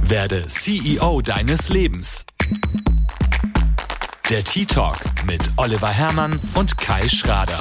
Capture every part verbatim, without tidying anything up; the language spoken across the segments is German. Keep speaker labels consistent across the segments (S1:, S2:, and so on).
S1: Werde C E O deines Lebens. Der Tea Talk mit Oliver Herrmann und Kai Schrader.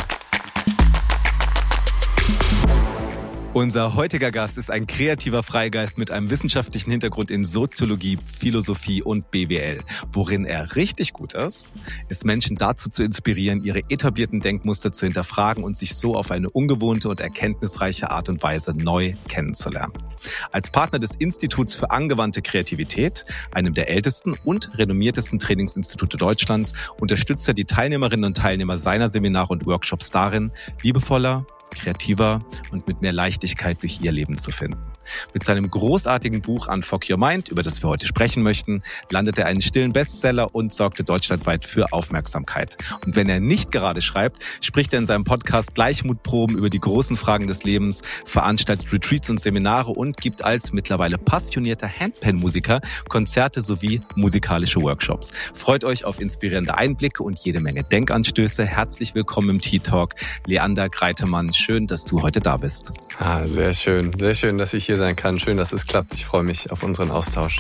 S2: Unser heutiger Gast ist ein kreativer Freigeist mit einem wissenschaftlichen Hintergrund in Soziologie, Philosophie und B W L. Worin er richtig gut ist, ist Menschen dazu zu inspirieren, ihre etablierten Denkmuster zu hinterfragen und sich so auf eine ungewohnte und erkenntnisreiche Art und Weise neu kennenzulernen. Als Partner des Instituts für angewandte Kreativität, einem der ältesten und renommiertesten Trainingsinstitute Deutschlands, unterstützt er die Teilnehmerinnen und Teilnehmer seiner Seminare und Workshops darin, liebevoller, kreativer und mit mehr Leichtigkeit durch ihr Leben zu finden. Mit seinem großartigen Buch Unfuck Your Mind, über das wir heute sprechen möchten, landet er einen stillen Bestseller und sorgte deutschlandweit für Aufmerksamkeit. Und wenn er nicht gerade schreibt, spricht er in seinem Podcast Gleichmutproben über die großen Fragen des Lebens, veranstaltet Retreats und Seminare und gibt als mittlerweile passionierter Handpan-Musiker Konzerte sowie musikalische Workshops. Freut euch auf inspirierende Einblicke und jede Menge Denkanstöße. Herzlich willkommen im Tea Talk, Leander Greitemann. Schön, dass du heute da bist.
S3: Ah, sehr schön. Sehr schön, dass ich hier sein kann. Schön, dass es klappt. Ich freue mich auf unseren Austausch.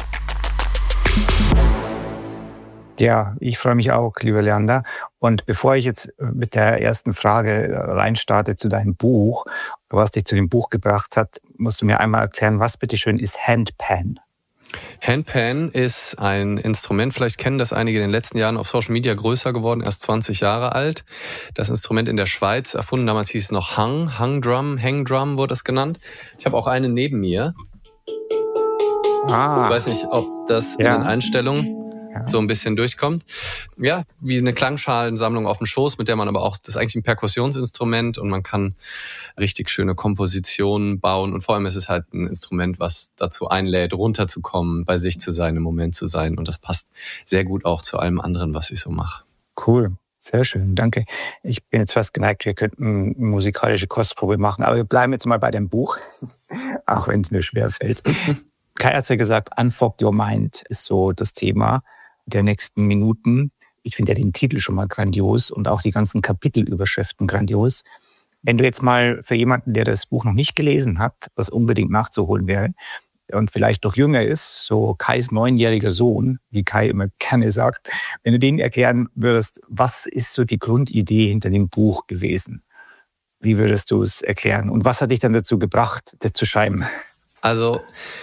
S4: Ja, ich freue mich auch, lieber Leander. Und bevor ich jetzt mit der ersten Frage reinstarte zu deinem Buch, was dich zu dem Buch gebracht hat, musst du mir einmal erklären, was bitteschön ist Handpan?
S3: Handpan ist ein Instrument, vielleicht kennen das einige in den letzten Jahren auf Social Media größer geworden, erst zwanzig Jahre alt. Das Instrument in der Schweiz erfunden, damals hieß es noch Hang, Hang Drum, Hang Drum wurde es genannt. Ich habe auch eine neben mir. Ah. Ich weiß nicht, ob das ja. in den Einstellungen ja. so ein bisschen durchkommt. Ja, wie eine Klangschalensammlung auf dem Schoß, mit der man aber auch, das ist eigentlich ein Perkussionsinstrument und man kann richtig schöne Kompositionen bauen und vor allem ist es halt ein Instrument, was dazu einlädt, runterzukommen, bei sich zu sein, im Moment zu sein und das passt sehr gut auch zu allem anderen, was ich so mache.
S4: Cool. Sehr schön, danke. Ich bin jetzt fast geneigt, wir könnten eine musikalische Kostprobe machen, aber wir bleiben jetzt mal bei dem Buch, auch wenn es mir schwerfällt. Kai hat ja gesagt, Unfuck Your Mind ist so das Thema der nächsten Minuten. Ich finde ja den Titel schon mal grandios und auch die ganzen Kapitelüberschriften grandios. Wenn du jetzt mal für jemanden, der das Buch noch nicht gelesen hat, was unbedingt nachzuholen wäre und vielleicht noch jünger ist, so Kais neunjähriger Sohn, wie Kai immer gerne sagt, wenn du denen erklären würdest, was ist so die Grundidee hinter dem Buch gewesen? Wie würdest du es erklären? Und was hat dich dann dazu gebracht, das zu schreiben?
S3: Also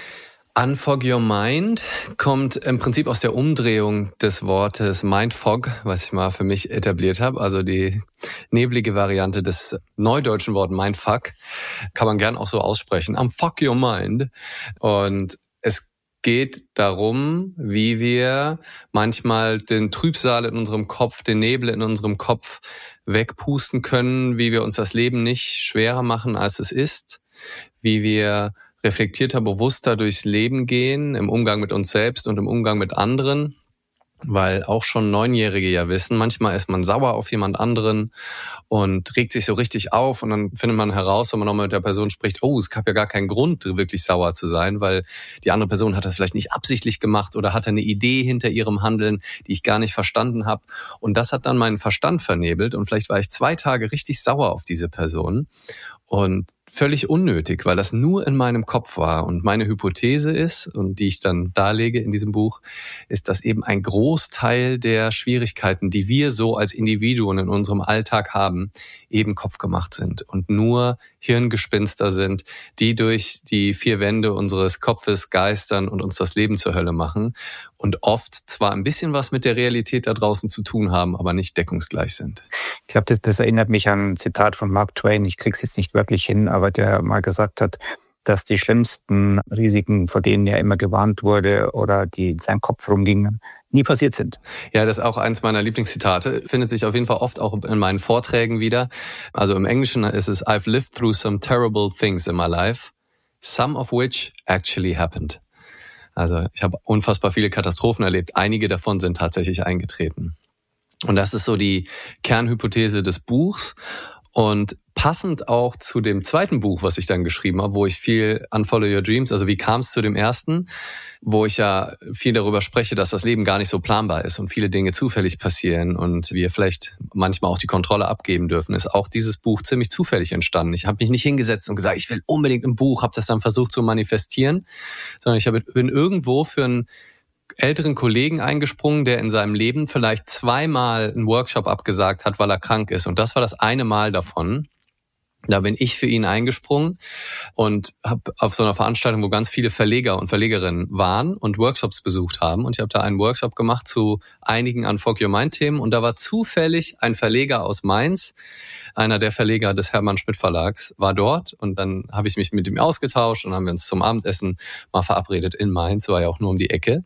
S3: Unfuck Your Mind kommt im Prinzip aus der Umdrehung des Wortes Mindfog, was ich mal für mich etabliert habe. Also die neblige Variante des neudeutschen Wortes Mindfuck kann man gern auch so aussprechen. Unfuck Your Mind. Und es geht darum, wie wir manchmal den Trübsal in unserem Kopf, den Nebel in unserem Kopf wegpusten können, wie wir uns das Leben nicht schwerer machen, als es ist, wie wir reflektierter, bewusster durchs Leben gehen, im Umgang mit uns selbst und im Umgang mit anderen, weil auch schon Neunjährige ja wissen, manchmal ist man sauer auf jemand anderen und regt sich so richtig auf und dann findet man heraus, wenn man nochmal mit der Person spricht, oh, es gab ja gar keinen Grund, wirklich sauer zu sein, weil die andere Person hat das vielleicht nicht absichtlich gemacht oder hatte eine Idee hinter ihrem Handeln, die ich gar nicht verstanden habe und das hat dann meinen Verstand vernebelt und vielleicht war ich zwei Tage richtig sauer auf diese Person und völlig unnötig, weil das nur in meinem Kopf war. Und meine Hypothese ist, und die ich dann darlege in diesem Buch, ist, dass eben ein Großteil der Schwierigkeiten, die wir so als Individuen in unserem Alltag haben, eben kopfgemacht sind und nur Hirngespinster sind, die durch die vier Wände unseres Kopfes geistern und uns das Leben zur Hölle machen und oft zwar ein bisschen was mit der Realität da draußen zu tun haben, aber nicht deckungsgleich sind.
S4: Ich glaube, das, das erinnert mich an ein Zitat von Mark Twain. Ich krieg's jetzt nicht wörtlich hin, aber der mal gesagt hat, dass die schlimmsten Risiken, vor denen er immer gewarnt wurde oder die in seinem Kopf rumgingen, nie passiert sind.
S3: Ja, das ist auch eins meiner Lieblingszitate. Findet sich auf jeden Fall oft auch in meinen Vorträgen wieder. Also im Englischen ist es I've lived through some terrible things in my life, some of which actually happened. Also ich habe unfassbar viele Katastrophen erlebt. Einige davon sind tatsächlich eingetreten. Und das ist so die Kernhypothese des Buchs. Und passend auch zu dem zweiten Buch, was ich dann geschrieben habe, wo ich viel Unfollow Your Dreams, also wie kam es zu dem ersten, wo ich ja viel darüber spreche, dass das Leben gar nicht so planbar ist und viele Dinge zufällig passieren und wir vielleicht manchmal auch die Kontrolle abgeben dürfen, ist auch dieses Buch ziemlich zufällig entstanden. Ich habe mich nicht hingesetzt und gesagt, ich will unbedingt ein Buch, habe das dann versucht zu manifestieren, sondern ich habe, bin irgendwo für einen älteren Kollegen eingesprungen, der in seinem Leben vielleicht zweimal einen Workshop abgesagt hat, weil er krank ist. Und das war das eine Mal davon. Da bin ich für ihn eingesprungen und habe auf so einer Veranstaltung, wo ganz viele Verleger und Verlegerinnen waren und Workshops besucht haben. Und ich habe da einen Workshop gemacht zu einigen Unfog Your Mind-Themen. Und da war zufällig ein Verleger aus Mainz, einer der Verleger des Hermann Schmidt Verlags, war dort. Und dann habe ich mich mit ihm ausgetauscht und haben wir uns zum Abendessen mal verabredet in Mainz. War ja auch nur um die Ecke.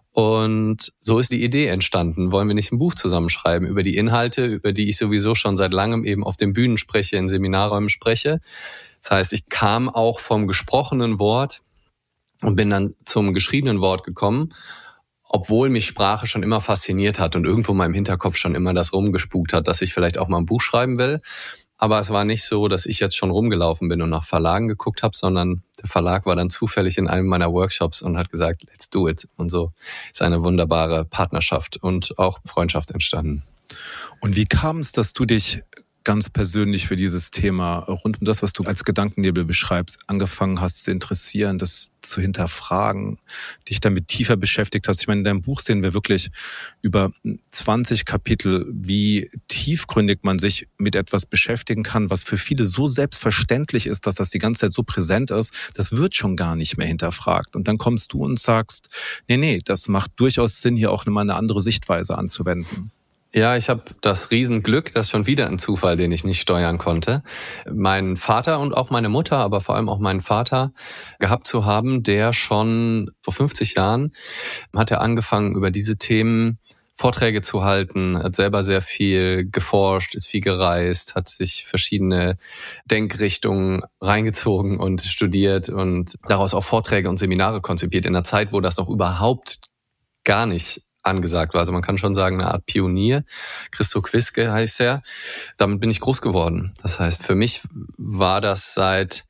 S3: Und so ist die Idee entstanden. Wollen wir nicht ein Buch zusammenschreiben über die Inhalte, über die ich sowieso schon seit langem eben auf den Bühnen spreche, in Seminarräumen spreche. Das heißt, ich kam auch vom gesprochenen Wort und bin dann zum geschriebenen Wort gekommen, obwohl mich Sprache schon immer fasziniert hat und irgendwo in meinem Hinterkopf schon immer das rumgespukt hat, dass ich vielleicht auch mal ein Buch schreiben will. Aber es war nicht so, dass ich jetzt schon rumgelaufen bin und nach Verlagen geguckt habe, sondern der Verlag war dann zufällig in einem meiner Workshops und hat gesagt, let's do it. Und so ist eine wunderbare Partnerschaft und auch Freundschaft entstanden.
S2: Und wie kam es, dass du dich ganz persönlich für dieses Thema rund um das, was du als Gedankennebel beschreibst, angefangen hast zu interessieren, das zu hinterfragen, dich damit tiefer beschäftigt hast? Ich meine, in deinem Buch sehen wir wirklich über zwanzig Kapitel, wie tiefgründig man sich mit etwas beschäftigen kann, was für viele so selbstverständlich ist, dass das die ganze Zeit so präsent ist, das wird schon gar nicht mehr hinterfragt. Und dann kommst du und sagst, nee, nee, das macht durchaus Sinn, hier auch mal eine andere Sichtweise anzuwenden.
S3: Ja, ich habe das Riesenglück, das ist schon wieder ein Zufall, den ich nicht steuern konnte, meinen Vater und auch meine Mutter, aber vor allem auch meinen Vater gehabt zu haben, der schon vor fünfzig Jahren hat er angefangen, über diese Themen Vorträge zu halten, hat selber sehr viel geforscht, ist viel gereist, hat sich verschiedene Denkrichtungen reingezogen und studiert und daraus auch Vorträge und Seminare konzipiert in einer Zeit, wo das noch überhaupt gar nicht angesagt war. Also man kann schon sagen, eine Art Pionier. Christo Quiske heißt er. Damit bin ich groß geworden. Das heißt, für mich war das seit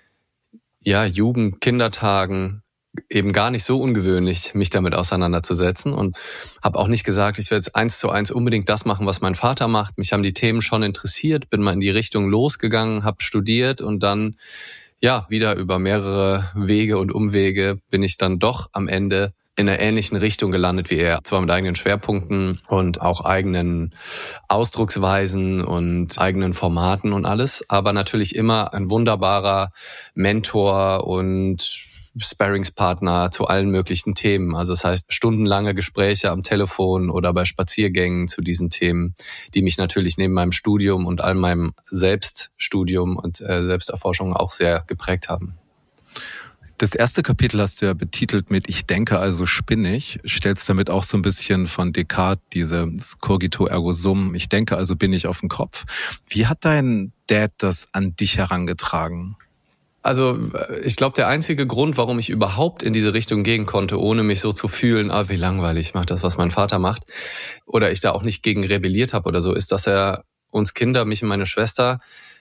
S3: ja Jugend-, Kindertagen eben gar nicht so ungewöhnlich, mich damit auseinanderzusetzen und habe auch nicht gesagt, ich werde jetzt eins zu eins unbedingt das machen, was mein Vater macht. Mich haben die Themen schon interessiert, bin mal in die Richtung losgegangen, habe studiert und dann ja wieder über mehrere Wege und Umwege bin ich dann doch am Ende in einer ähnlichen Richtung gelandet wie er. Zwar mit eigenen Schwerpunkten und auch eigenen Ausdrucksweisen und eigenen Formaten und alles, aber natürlich immer ein wunderbarer Mentor und Sparringspartner zu allen möglichen Themen. Also das heißt, stundenlange Gespräche am Telefon oder bei Spaziergängen zu diesen Themen, die mich natürlich neben meinem Studium und all meinem Selbststudium und äh, Selbsterforschung auch sehr geprägt haben.
S2: Das erste Kapitel hast du ja betitelt mit Ich denke, also spinne ich. Stellst damit auch so ein bisschen von Descartes dieses Cogito ergo sum. Ich denke, also bin ich auf dem Kopf. Wie hat dein Dad das an dich herangetragen?
S3: Also ich glaube, der einzige Grund, warum ich überhaupt in diese Richtung gehen konnte, ohne mich so zu fühlen, ah, wie langweilig, ich mache das, was mein Vater macht, oder ich da auch nicht gegen rebelliert habe oder so, ist, dass er uns Kinder, mich und meine Schwester,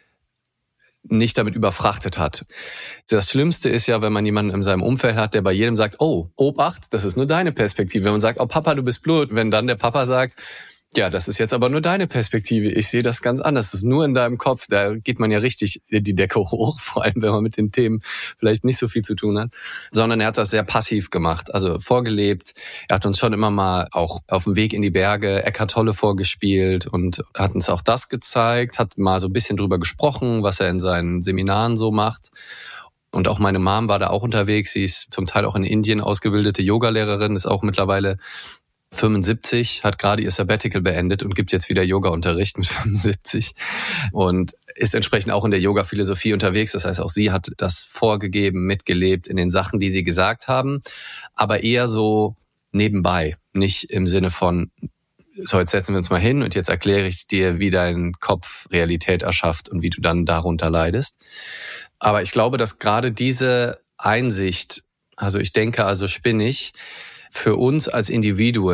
S3: nicht damit überfrachtet hat. Das Schlimmste ist ja, wenn man jemanden in seinem Umfeld hat, der bei jedem sagt, oh, Obacht, das ist nur deine Perspektive. Wenn man sagt, oh Papa, du bist blöd. Wenn dann der Papa sagt, ja, das ist jetzt aber nur deine Perspektive. Ich sehe das ganz anders. Das ist nur in deinem Kopf. Da geht man ja richtig die Decke hoch, vor allem wenn man mit den Themen vielleicht nicht so viel zu tun hat. Sondern er hat das sehr passiv gemacht, also vorgelebt. Er hat uns schon immer mal auch auf dem Weg in die Berge Eckhart Tolle vorgespielt und hat uns auch das gezeigt, hat mal so ein bisschen drüber gesprochen, was er in seinen Seminaren so macht. Und auch meine Mom war da auch unterwegs. Sie ist zum Teil auch in Indien ausgebildete Yogalehrerin, ist auch mittlerweile fünfundsiebzig, hat gerade ihr Sabbatical beendet und gibt jetzt wieder Yoga-Unterricht mit fünfundsiebzig und ist entsprechend auch in der Yoga-Philosophie unterwegs. Das heißt, auch sie hat das vorgegeben, mitgelebt in den Sachen, die sie gesagt haben, aber eher so nebenbei, nicht im Sinne von, so jetzt setzen wir uns mal hin und jetzt erkläre ich dir, wie dein Kopf Realität erschafft und wie du dann darunter leidest. Aber ich glaube, dass gerade diese Einsicht, also ich denke, also spinne ich, für uns als Individuen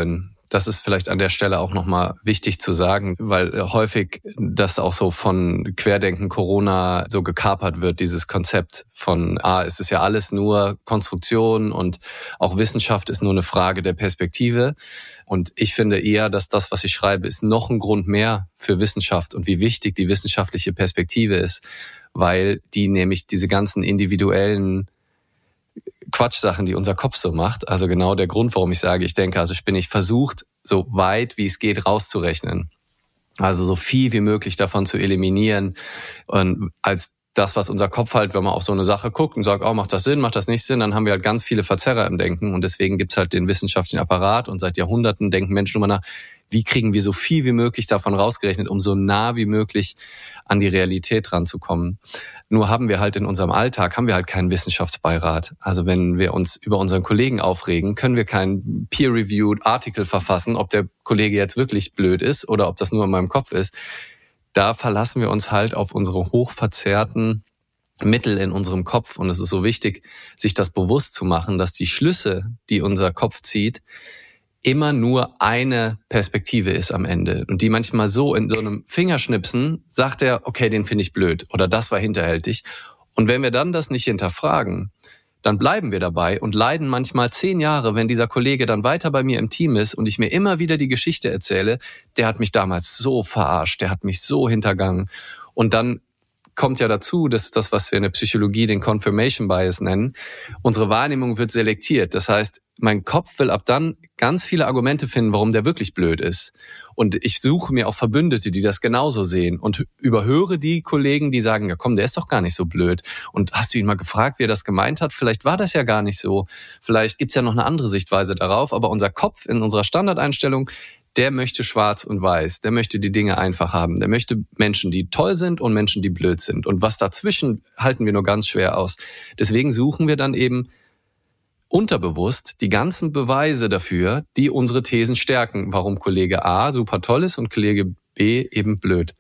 S3: Das ist vielleicht an der Stelle auch nochmal wichtig zu sagen, weil häufig das auch so von Querdenken Corona so gekapert wird, dieses Konzept von, ah, es ist ja alles nur Konstruktion und auch Wissenschaft ist nur eine Frage der Perspektive. Und ich finde eher, dass das, was ich schreibe, ist noch ein Grund mehr für Wissenschaft und wie wichtig die wissenschaftliche Perspektive ist, weil die nämlich diese ganzen individuellen Quatschsachen, die unser Kopf so macht. Also genau der Grund, warum ich sage, ich denke, also ich bin nicht versucht, so weit wie es geht rauszurechnen. Also so viel wie möglich davon zu eliminieren und als das, was unser Kopf halt, wenn man auf so eine Sache guckt und sagt, oh, macht das Sinn, macht das nicht Sinn, dann haben wir halt ganz viele Verzerrer im Denken und deswegen gibt's halt den wissenschaftlichen Apparat und seit Jahrhunderten denken Menschen immer nach, wie kriegen wir so viel wie möglich davon rausgerechnet, um so nah wie möglich an die Realität ranzukommen. Nur haben wir halt in unserem Alltag, haben wir halt keinen Wissenschaftsbeirat. Also wenn wir uns über unseren Kollegen aufregen, können wir keinen peer-reviewed Artikel verfassen, ob der Kollege jetzt wirklich blöd ist oder ob das nur in meinem Kopf ist. Da verlassen wir uns halt auf unsere hochverzerrten Mittel in unserem Kopf. Und es ist so wichtig, sich das bewusst zu machen, dass die Schlüsse, die unser Kopf zieht, immer nur eine Perspektive ist am Ende. Und die manchmal so in so einem Fingerschnipsen sagt er, okay, den finde ich blöd oder das war hinterhältig. Und wenn wir dann das nicht hinterfragen, dann bleiben wir dabei und leiden manchmal zehn Jahre, wenn dieser Kollege dann weiter bei mir im Team ist und ich mir immer wieder die Geschichte erzähle, der hat mich damals so verarscht, der hat mich so hintergangen. Und dann kommt ja dazu, dass das, was wir in der Psychologie den Confirmation Bias nennen, unsere Wahrnehmung wird selektiert. Das heißt, mein Kopf will ab dann ganz viele Argumente finden, warum der wirklich blöd ist. Und ich suche mir auch Verbündete, die das genauso sehen und überhöre die Kollegen, die sagen, ja komm, der ist doch gar nicht so blöd. Und hast du ihn mal gefragt, wie er das gemeint hat? Vielleicht war das ja gar nicht so. Vielleicht gibt's ja noch eine andere Sichtweise darauf. Aber unser Kopf in unserer Standardeinstellung, der möchte schwarz und weiß, der möchte die Dinge einfach haben. Der möchte Menschen, die toll sind und Menschen, die blöd sind. Und was dazwischen halten wir nur ganz schwer aus. Deswegen suchen wir dann eben unterbewusst die ganzen Beweise dafür, die unsere Thesen stärken, warum Kollege A super toll ist und Kollege B eben blöd.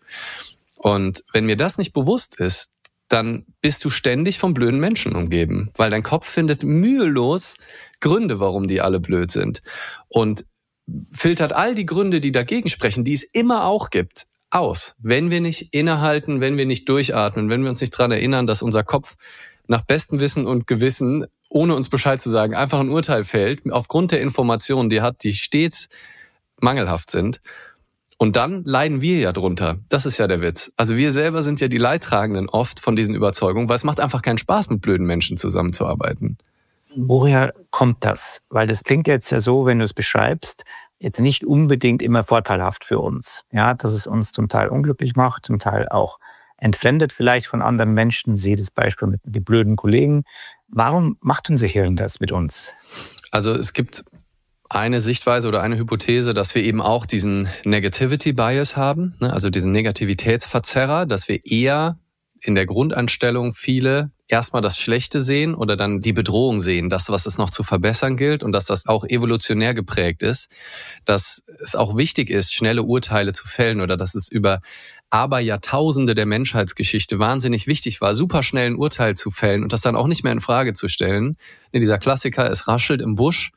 S3: Und wenn mir das nicht bewusst ist, dann bist du ständig von blöden Menschen umgeben, weil dein Kopf findet mühelos Gründe, warum die alle blöd sind. Und filtert all die Gründe, die dagegen sprechen, die es immer auch gibt, aus. Wenn wir nicht innehalten, wenn wir nicht durchatmen, wenn wir uns nicht daran erinnern, dass unser Kopf nach bestem Wissen und Gewissen, ohne uns Bescheid zu sagen, einfach ein Urteil fällt, aufgrund der Informationen, die er hat, die stets mangelhaft sind. Und dann leiden wir ja drunter. Das ist ja der Witz. Also wir selber sind ja die Leidtragenden oft von diesen Überzeugungen, weil es macht einfach keinen Spaß, mit blöden Menschen zusammenzuarbeiten.
S4: Woher kommt das? Weil das klingt jetzt ja so, wenn du es beschreibst, jetzt nicht unbedingt immer vorteilhaft für uns. Ja, dass es uns zum Teil unglücklich macht, zum Teil auch entfremdet vielleicht von anderen Menschen. Sehe das Beispiel mit den blöden Kollegen. Warum macht unser Hirn das mit uns?
S3: Also es gibt eine Sichtweise oder eine Hypothese, dass wir eben auch diesen Negativity Bias haben, also diesen Negativitätsverzerrer, dass wir eher in der Grundeinstellung viele erstmal das Schlechte sehen oder dann die Bedrohung sehen, das, was es noch zu verbessern gilt und dass das auch evolutionär geprägt ist, dass es auch wichtig ist, schnelle Urteile zu fällen oder dass es über Aberjahrtausende der Menschheitsgeschichte wahnsinnig wichtig war, super schnell ein Urteil zu fällen und das dann auch nicht mehr in Frage zu stellen. Dieser Klassiker, es raschelt im Busch.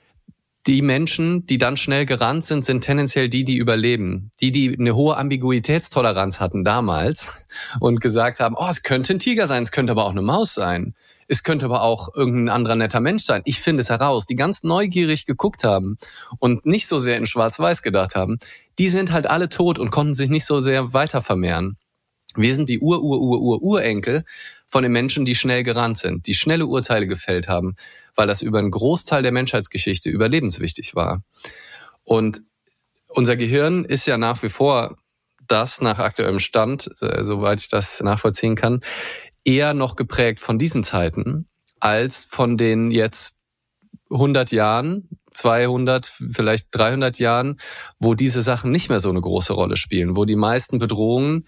S3: Die Menschen, die dann schnell gerannt sind, sind tendenziell die, die überleben. Die, die eine hohe Ambiguitätstoleranz hatten damals und gesagt haben, oh, es könnte ein Tiger sein, es könnte aber auch eine Maus sein. Es könnte aber auch irgendein anderer netter Mensch sein. Ich finde es heraus. Die ganz neugierig geguckt haben und nicht so sehr in Schwarz-Weiß gedacht haben, die sind halt alle tot und konnten sich nicht so sehr weiter vermehren. Wir sind die Ur-Ur-Ur-Ur-Urenkel von den Menschen, die schnell gerannt sind, die schnelle Urteile gefällt haben, weil das über einen Großteil der Menschheitsgeschichte überlebenswichtig war. Und unser Gehirn ist ja nach wie vor das nach aktuellem Stand, äh, soweit ich das nachvollziehen kann, eher noch geprägt von diesen Zeiten als von den jetzt hundert Jahren, zweihundert, vielleicht dreihundert Jahren, wo diese Sachen nicht mehr so eine große Rolle spielen, wo die meisten Bedrohungen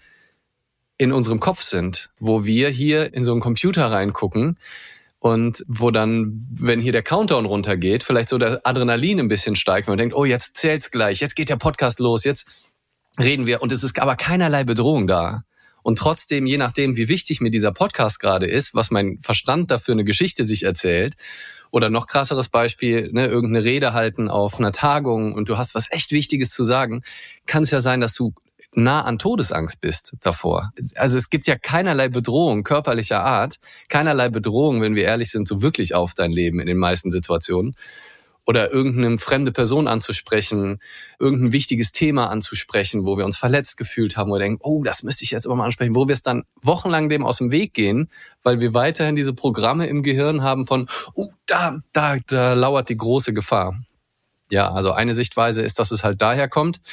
S3: in unserem Kopf sind, wo wir hier in so einen Computer reingucken und wo dann, wenn hier der Countdown runtergeht, vielleicht so der Adrenalin ein bisschen steigt, wenn man denkt, oh, jetzt zählt's gleich, jetzt geht der Podcast los, jetzt reden wir und es ist aber keinerlei Bedrohung da. Und trotzdem, je nachdem, wie wichtig mir dieser Podcast gerade ist, was mein Verstand dafür eine Geschichte sich erzählt Oder noch krasseres Beispiel, ne, irgendeine Rede halten auf einer Tagung und du hast was echt Wichtiges zu sagen, kann es ja sein, dass du nah an Todesangst bist davor. Also es gibt ja keinerlei Bedrohung körperlicher Art, keinerlei Bedrohung, wenn wir ehrlich sind, so wirklich auf dein Leben in den meisten Situationen. Oder irgendeine fremde Person anzusprechen, irgendein wichtiges Thema anzusprechen, wo wir uns verletzt gefühlt haben, wo wir denken, oh, das müsste ich jetzt aber mal ansprechen, wo wir es dann wochenlang dem aus dem Weg gehen, weil wir weiterhin diese Programme im Gehirn haben von, oh, da, da, da lauert die große Gefahr. Ja, also eine Sichtweise ist, dass es halt daher kommt.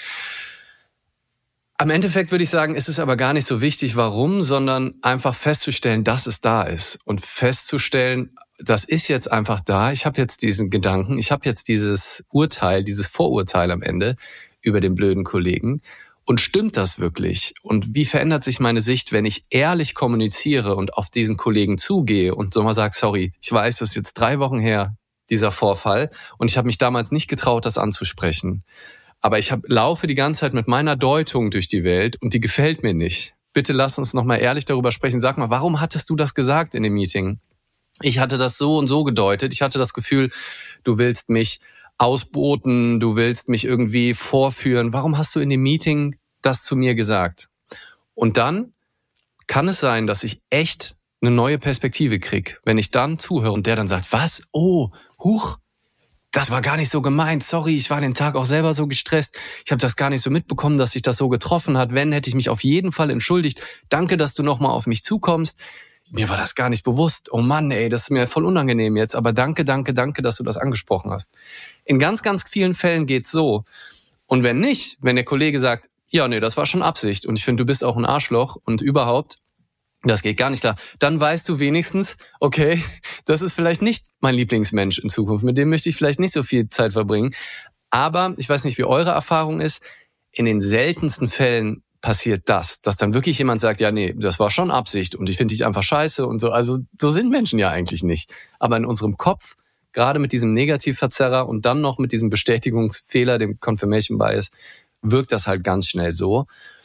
S3: Am Endeffekt würde ich sagen, ist es aber gar nicht so wichtig, warum, sondern einfach festzustellen, dass es da ist und festzustellen, das ist jetzt einfach da, ich habe jetzt diesen Gedanken, ich habe jetzt dieses Urteil, dieses Vorurteil am Ende über den blöden Kollegen und stimmt das wirklich? Und wie verändert sich meine Sicht, wenn ich ehrlich kommuniziere und auf diesen Kollegen zugehe und so mal sage, sorry, ich weiß, das ist jetzt drei Wochen her, dieser Vorfall, und ich habe mich damals nicht getraut, das anzusprechen. Aber ich hab, laufe die ganze Zeit mit meiner Deutung durch die Welt und die gefällt mir nicht. Bitte lass uns nochmal ehrlich darüber sprechen. Sag mal, warum hattest du das gesagt in dem Meeting? Ich hatte das so und so gedeutet. Ich hatte das Gefühl, du willst mich ausboten, du willst mich irgendwie vorführen. Warum hast du in dem Meeting das zu mir gesagt? Und dann kann es sein, dass ich echt eine neue Perspektive kriege, wenn ich dann zuhöre und der dann sagt, was? Oh, huch, das war gar nicht so gemeint. Sorry, ich war den Tag auch selber so gestresst. Ich habe das gar nicht so mitbekommen, dass sich das so getroffen hat. Wenn, hätte ich mich auf jeden Fall entschuldigt. Danke, dass du nochmal auf mich zukommst. Mir war das gar nicht bewusst. Oh Mann, ey, das ist mir voll unangenehm jetzt. Aber danke, danke, danke, dass du das angesprochen hast. In ganz, ganz vielen Fällen geht's so. Und wenn nicht, wenn der Kollege sagt, ja, nee, das war schon Absicht und ich finde, du bist auch ein Arschloch und überhaupt, das geht gar nicht klar, dann weißt du wenigstens, okay, das ist vielleicht nicht mein Lieblingsmensch in Zukunft. Mit dem möchte ich vielleicht nicht so viel Zeit verbringen. Aber ich weiß nicht, wie eure Erfahrung ist. In den seltensten Fällen passiert das, dass dann wirklich jemand sagt, ja, nee, das war schon Absicht und ich finde dich einfach scheiße und so. Also so sind Menschen ja eigentlich nicht. Aber in unserem Kopf, gerade mit diesem Negativverzerrer und dann noch mit diesem Bestätigungsfehler, dem Confirmation Bias, wirkt das halt ganz schnell so.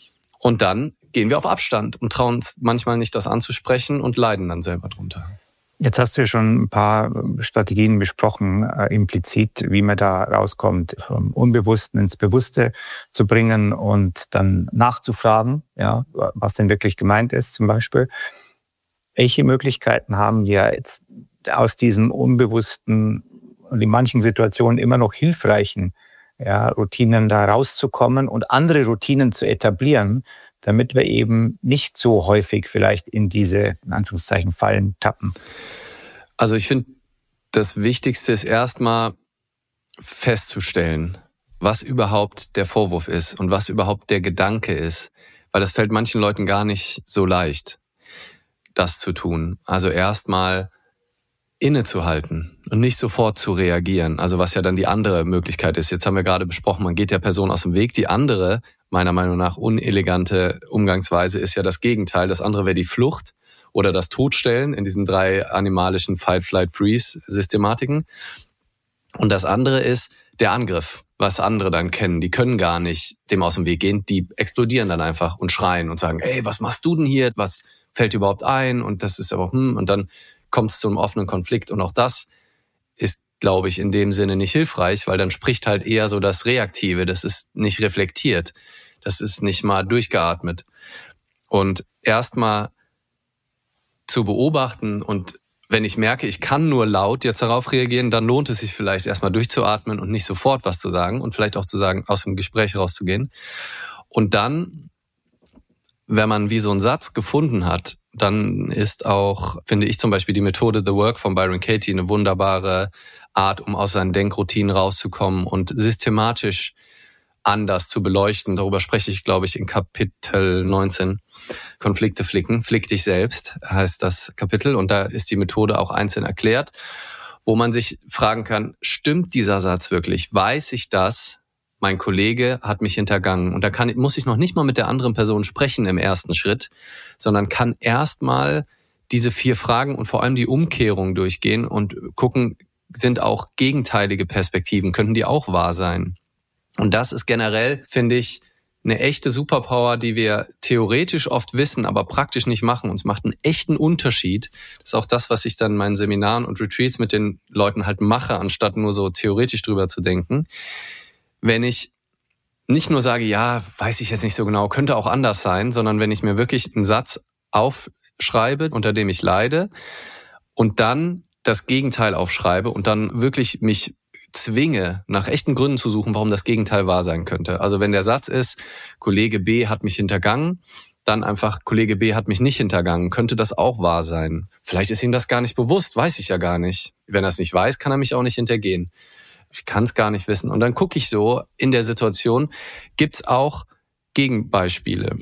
S3: Und dann gehen wir auf Abstand und trauen uns manchmal nicht, das anzusprechen und leiden dann selber drunter.
S4: Jetzt hast du ja schon ein paar Strategien besprochen, äh, implizit, wie man da rauskommt, vom Unbewussten ins Bewusste zu bringen und dann nachzufragen, ja, was denn wirklich gemeint ist zum Beispiel. Welche Möglichkeiten haben wir jetzt aus diesem unbewussten und in manchen Situationen immer noch hilfreichen, ja, Routinen da rauszukommen und andere Routinen zu etablieren, damit wir eben nicht so häufig vielleicht in diese, in Anführungszeichen, Fallen tappen?
S3: Also ich finde, das Wichtigste ist erstmal festzustellen, was überhaupt der Vorwurf ist und was überhaupt der Gedanke ist. Weil das fällt manchen Leuten gar nicht so leicht, das zu tun. Also erstmal innezuhalten und nicht sofort zu reagieren. Also was ja dann die andere Möglichkeit ist. Jetzt haben wir gerade besprochen, man geht der Person aus dem Weg. Die andere, meiner Meinung nach unelegante Umgangsweise ist ja das Gegenteil. Das andere wäre die Flucht oder das Todstellen in diesen drei animalischen Fight, Flight, Freeze-Systematiken. Und das andere ist der Angriff, was andere dann kennen. Die können gar nicht dem aus dem Weg gehen. Die explodieren dann einfach und schreien und sagen, ey, was machst du denn hier? Was fällt dir überhaupt ein? Und das ist aber, hm, und dann kommt es zu einem offenen Konflikt. Und auch das ist, glaube ich, in dem Sinne nicht hilfreich, weil dann spricht halt eher so das Reaktive. Das ist nicht reflektiert. Das ist nicht mal durchgeatmet. Und erstmal zu beobachten und wenn ich merke, ich kann nur laut jetzt darauf reagieren, dann lohnt es sich vielleicht erstmal durchzuatmen und nicht sofort was zu sagen und vielleicht auch zu sagen, aus dem Gespräch rauszugehen. Und dann, wenn man wie so einen Satz gefunden hat, dann ist auch, finde ich zum Beispiel die Methode The Work von Byron Katie eine wunderbare Art, um aus seinen Denkroutinen rauszukommen und systematisch anders zu beleuchten. Darüber spreche ich, glaube ich, in Kapitel neunzehn. Konflikte flicken. Flick dich selbst heißt das Kapitel. Und da ist die Methode auch einzeln erklärt, wo man sich fragen kann, stimmt dieser Satz wirklich? Weiß ich das? Mein Kollege hat mich hintergangen. Und da kann, muss ich noch nicht mal mit der anderen Person sprechen im ersten Schritt, sondern kann erstmal diese vier Fragen und vor allem die Umkehrung durchgehen und gucken, sind auch gegenteilige Perspektiven, könnten die auch wahr sein? Und das ist generell, finde ich, eine echte Superpower, die wir theoretisch oft wissen, aber praktisch nicht machen. Und es macht einen echten Unterschied. Das ist auch das, was ich dann in meinen Seminaren und Retreats mit den Leuten halt mache, anstatt nur so theoretisch drüber zu denken. Wenn ich nicht nur sage, ja, weiß ich jetzt nicht so genau, könnte auch anders sein, sondern wenn ich mir wirklich einen Satz aufschreibe, unter dem ich leide, und dann das Gegenteil aufschreibe und dann wirklich mich zwinge, nach echten Gründen zu suchen, warum das Gegenteil wahr sein könnte. Also wenn der Satz ist, Kollege B hat mich hintergangen, dann einfach, Kollege B hat mich nicht hintergangen, könnte das auch wahr sein. Vielleicht ist ihm das gar nicht bewusst, weiß ich ja gar nicht. Wenn er es nicht weiß, kann er mich auch nicht hintergehen. Ich kann es gar nicht wissen. Und dann gucke ich so, in der Situation gibt's auch Gegenbeispiele.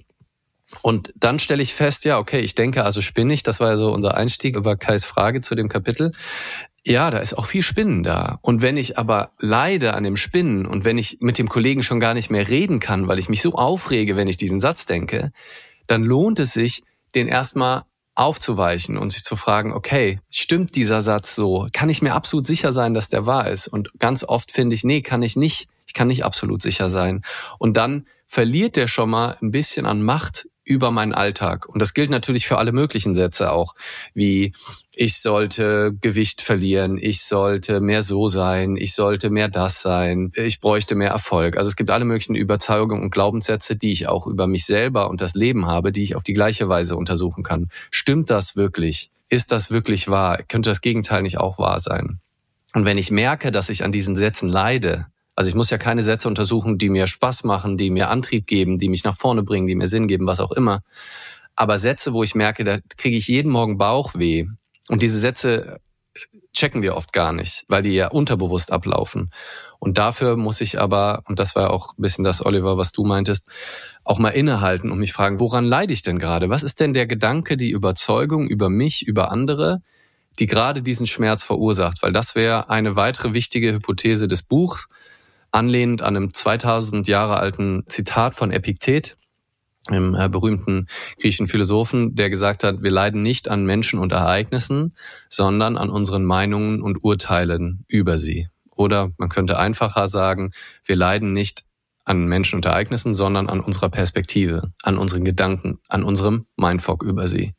S3: Und dann stelle ich fest, ja, okay, ich denke, also spinne ich. Das war ja so unser Einstieg über Kais Frage zu dem Kapitel. Ja, da ist auch viel Spinnen da. Und wenn ich aber leide an dem Spinnen und wenn ich mit dem Kollegen schon gar nicht mehr reden kann, weil ich mich so aufrege, wenn ich diesen Satz denke, dann lohnt es sich, den erstmal aufzuweichen und sich zu fragen, okay, stimmt dieser Satz so? Kann ich mir absolut sicher sein, dass der wahr ist? Und ganz oft finde ich, nee, kann ich nicht. Ich kann nicht absolut sicher sein. Und dann verliert der schon mal ein bisschen an Macht über meinen Alltag. Und das gilt natürlich für alle möglichen Sätze auch, wie ich sollte Gewicht verlieren, ich sollte mehr so sein, ich sollte mehr das sein, ich bräuchte mehr Erfolg. Also es gibt alle möglichen Überzeugungen und Glaubenssätze, die ich auch über mich selber und das Leben habe, die ich auf die gleiche Weise untersuchen kann. Stimmt das wirklich? Ist das wirklich wahr? Könnte das Gegenteil nicht auch wahr sein? Und wenn ich merke, dass ich an diesen Sätzen leide, also ich muss ja keine Sätze untersuchen, die mir Spaß machen, die mir Antrieb geben, die mich nach vorne bringen, die mir Sinn geben, was auch immer. Aber Sätze, wo ich merke, da kriege ich jeden Morgen Bauchweh. Und diese Sätze checken wir oft gar nicht, weil die ja unterbewusst ablaufen. Und dafür muss ich aber, und das war auch ein bisschen das, Oliver, was du meintest, auch mal innehalten und mich fragen, woran leide ich denn gerade? Was ist denn der Gedanke, die Überzeugung über mich, über andere, die gerade diesen Schmerz verursacht? Weil das wäre eine weitere wichtige Hypothese des Buchs, anlehnend an einem zweitausend Jahre alten Zitat von Epiktet, dem äh, berühmten griechischen Philosophen, der gesagt hat, wir leiden nicht an Menschen und Ereignissen, sondern an unseren Meinungen und Urteilen über sie. Oder man könnte einfacher sagen, wir leiden nicht an Menschen und Ereignissen, sondern an unserer Perspektive, an unseren Gedanken, an unserem Mindfuck über sie.